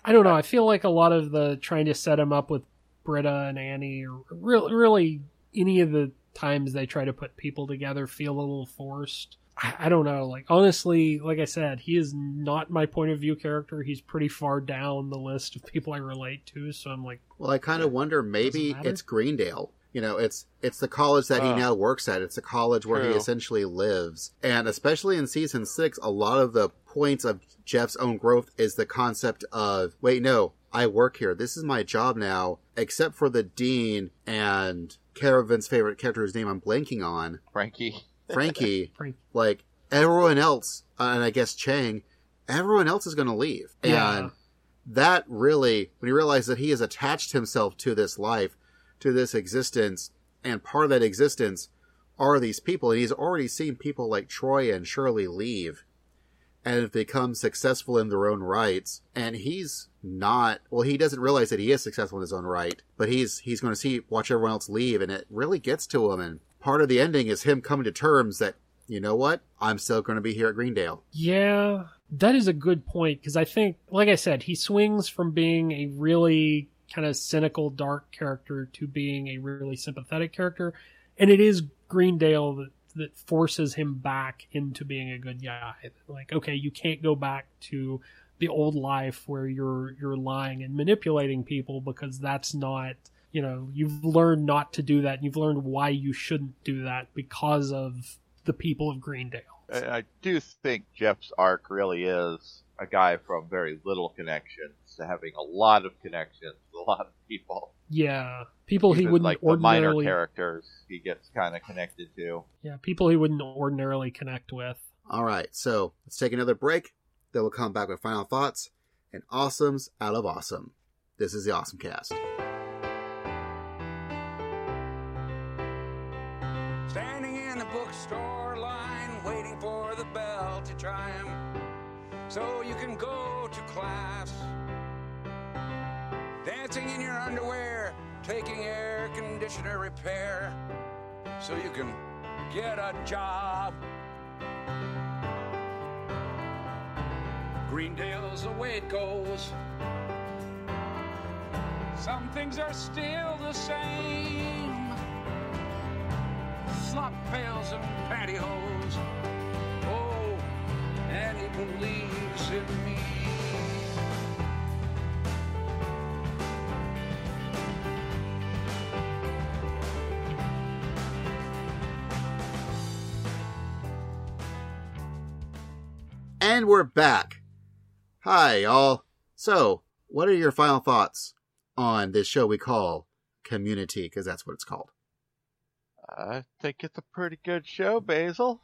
I don't know. I feel like a lot of the trying to set him up with Britta and Annie, or really, really any of the times they try to put people together feel a little forced. I, I don't know. Like, honestly, like I said, he is not my point of view character. He's pretty far down the list of people I relate to. So I'm like, well, I kind of wonder maybe it's Greendale. You know, it's it's the college that Oh. he now works at. It's the college where he True. essentially lives. And especially in season six, a lot of the points of Jeff's own growth is the concept of, wait, no, I work here. This is my job now, except for the dean and Caravan's favorite character whose name I'm blanking on, Frankie. Frankie. Frank. Like, everyone else, uh, and I guess Chang, everyone else is going to leave. Yeah. And that really, when he realized that he has attached himself to this life, to this existence, and part of that existence are these people, and he's already seen people like Troy and Shirley leave and have become successful in their own rights, and he's not, well, he doesn't realize that he is successful in his own right, but he's he's going to see, watch everyone else leave, and it really gets to him, and part of the ending is him coming to terms that, you know what, I'm still going to be here at Greendale. Yeah, that is a good point, because I think, like I said, he swings from being a really kind of cynical, dark character to being a really sympathetic character, and it is Greendale that, that forces him back into being a good guy. Like, okay, you can't go back to the old life where you're you're lying and manipulating people, because that's not, you know, you've learned not to do that, and you've learned why you shouldn't do that because of the people of Greendale. And I do think Jeff's arc really is a guy from very little connections to having a lot of connections with a lot of people. Yeah, people he Even, wouldn't like the minor ordinarily characters he gets kind of connected to. yeah, people he wouldn't ordinarily connect with. All right, so let's take another break. Then we'll come back with final thoughts and awesomes out of awesome. This is the Awesome Cast. Standing in the bookstore line, waiting for the bell to chime, so you can go to class. Dancing in your underwear, taking air conditioner repair, so you can get a job. Greendale's the way it goes. Some things are still the same. Slop pails and pantyhose. Oh, and he believes in me. And we're back. Hi, y'all. So, what are your final thoughts on this show we call Community? Because that's what it's called. I think it's a pretty good show, Basil.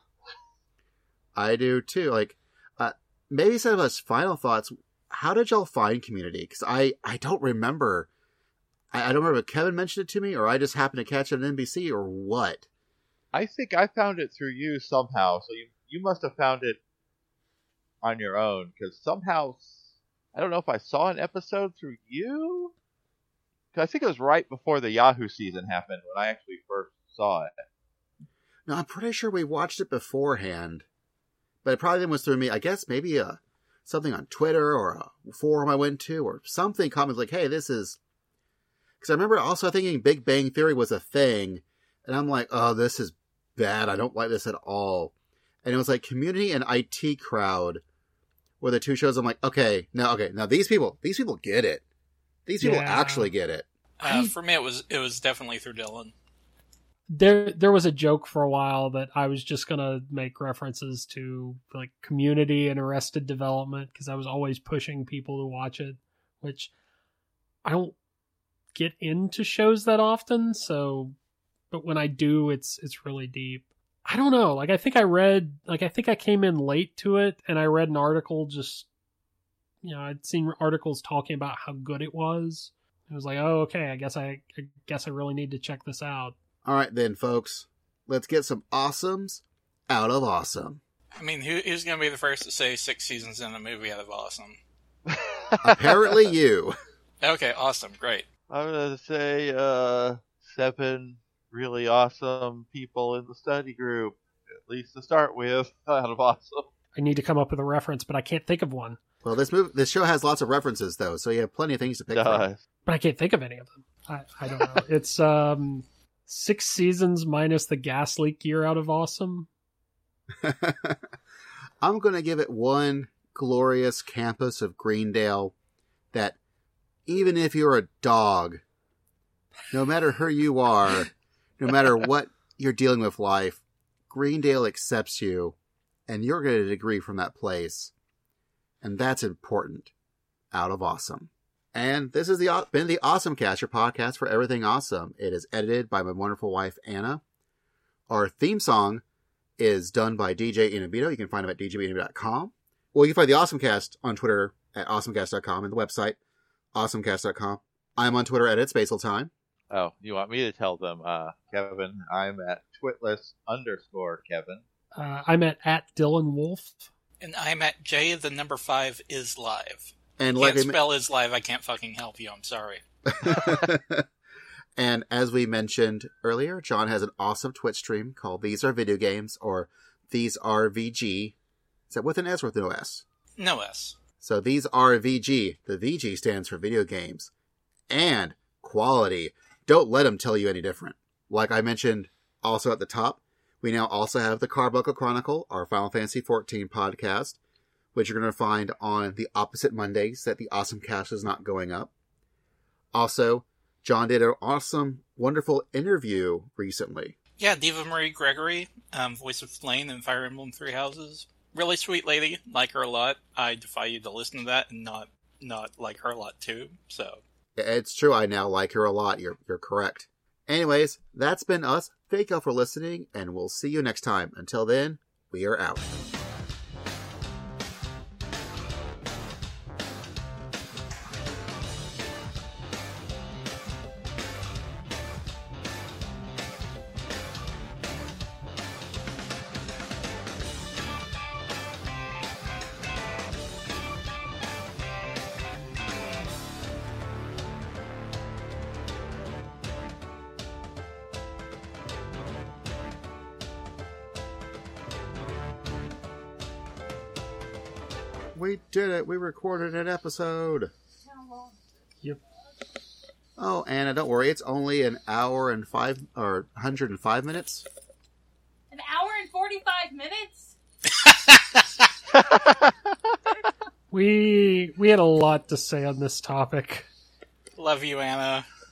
I do too. Like, uh, maybe some of us final thoughts. How did y'all find Community? Because I, I don't remember. I, I don't remember if Kevin mentioned it to me, or I just happened to catch it on N B C, or what. I think I found it through you somehow, so you you must have found it on your own, because somehow, I don't know if I saw an episode through you, because I think it was right before the Yahoo season happened when I actually first saw it. No, I'm pretty sure we watched it beforehand, but it probably was through me. I guess maybe a something on Twitter or a forum I went to, or something comments like, "Hey, this is." Because I remember also thinking Big Bang Theory was a thing, and I'm like, "Oh, this is bad. I don't like this at all." And it was like Community and I T Crowd were the two shows. I'm like, okay, now, okay, now these people, these people get it. These people Yeah. actually get it. Uh, for me, it was it was definitely through Dylan. There, there was a joke for a while that I was just gonna make references to, like, Community and Arrested Development, because I was always pushing people to watch it, which I don't get into shows that often. So, but when I do, it's it's really deep. I don't know. Like, I think I read, like, I think I came in late to it, and I read an article just, you know, I'd seen articles talking about how good it was. I was like, oh, okay, I guess I, I guess I really need to check this out. All right, then, folks, let's get some awesomes out of awesome. I mean, who, who's going to be the first to say six seasons in a movie out of awesome? Apparently, you. Okay, awesome, great. I'm going to say uh, seven really awesome people in the study group, at least to start with, out of awesome. I need to come up with a reference, but I can't think of one. Well, this movie, this show has lots of references, though, so you have plenty of things to pick from. Does. But I can't think of any of them. I, I don't know. It's um six seasons minus the gas leak year out of Awesome. I'm going to give it one glorious campus of Greendale that even if you're a dog, no matter who you are, no matter what you're dealing with life, Greendale accepts you and you're going to degree from that place. And that's important. Out of Awesome. And this has the, been the Awesome Cast, your podcast for everything awesome. It is edited by my wonderful wife, Anna. Our theme song is done by D J Inabito. You can find him at d j inabito dot com. Well, you can find the Awesome Cast on Twitter at awesome cast dot com and the website, awesome cast dot com. I'm on Twitter at It's Basil Time. Oh, you want me to tell them, uh, Kevin? I'm at Twitless underscore Kevin. Uh, I'm at, at Dylan Wolf. And I'm at J, the number five is live. And Can't like spell is live, I can't fucking help you, I'm sorry. And as we mentioned earlier, John has an awesome Twitch stream called These Are Video Games, or These Are V G. Is that with an S or with no S? No S. So These Are V G. The V G stands for video games. And quality. Don't let them tell you any different. Like I mentioned also at the top, we now also have the Carbuncle Chronicle, our Final Fantasy fourteen podcast, which you're going to find on the opposite Mondays that the Awesome Cast is not going up. Also, John did an awesome, wonderful interview recently. Yeah, Diva Marie Gregory, um, voice of Flame in Fire Emblem Three Houses. Really sweet lady, like her a lot. I defy you to listen to that and not not like her a lot too, so... It's true, I now like her a lot. You're you're correct. Anyways, that's been us. Thank y'all for listening, and we'll see you next time. Until then, we are out. We did it. We recorded an episode. Yep. Oh, Anna, don't worry. It's only an hour and five, or one hundred five minutes. An hour and forty-five minutes? we we had a lot to say on this topic. Love you, Anna.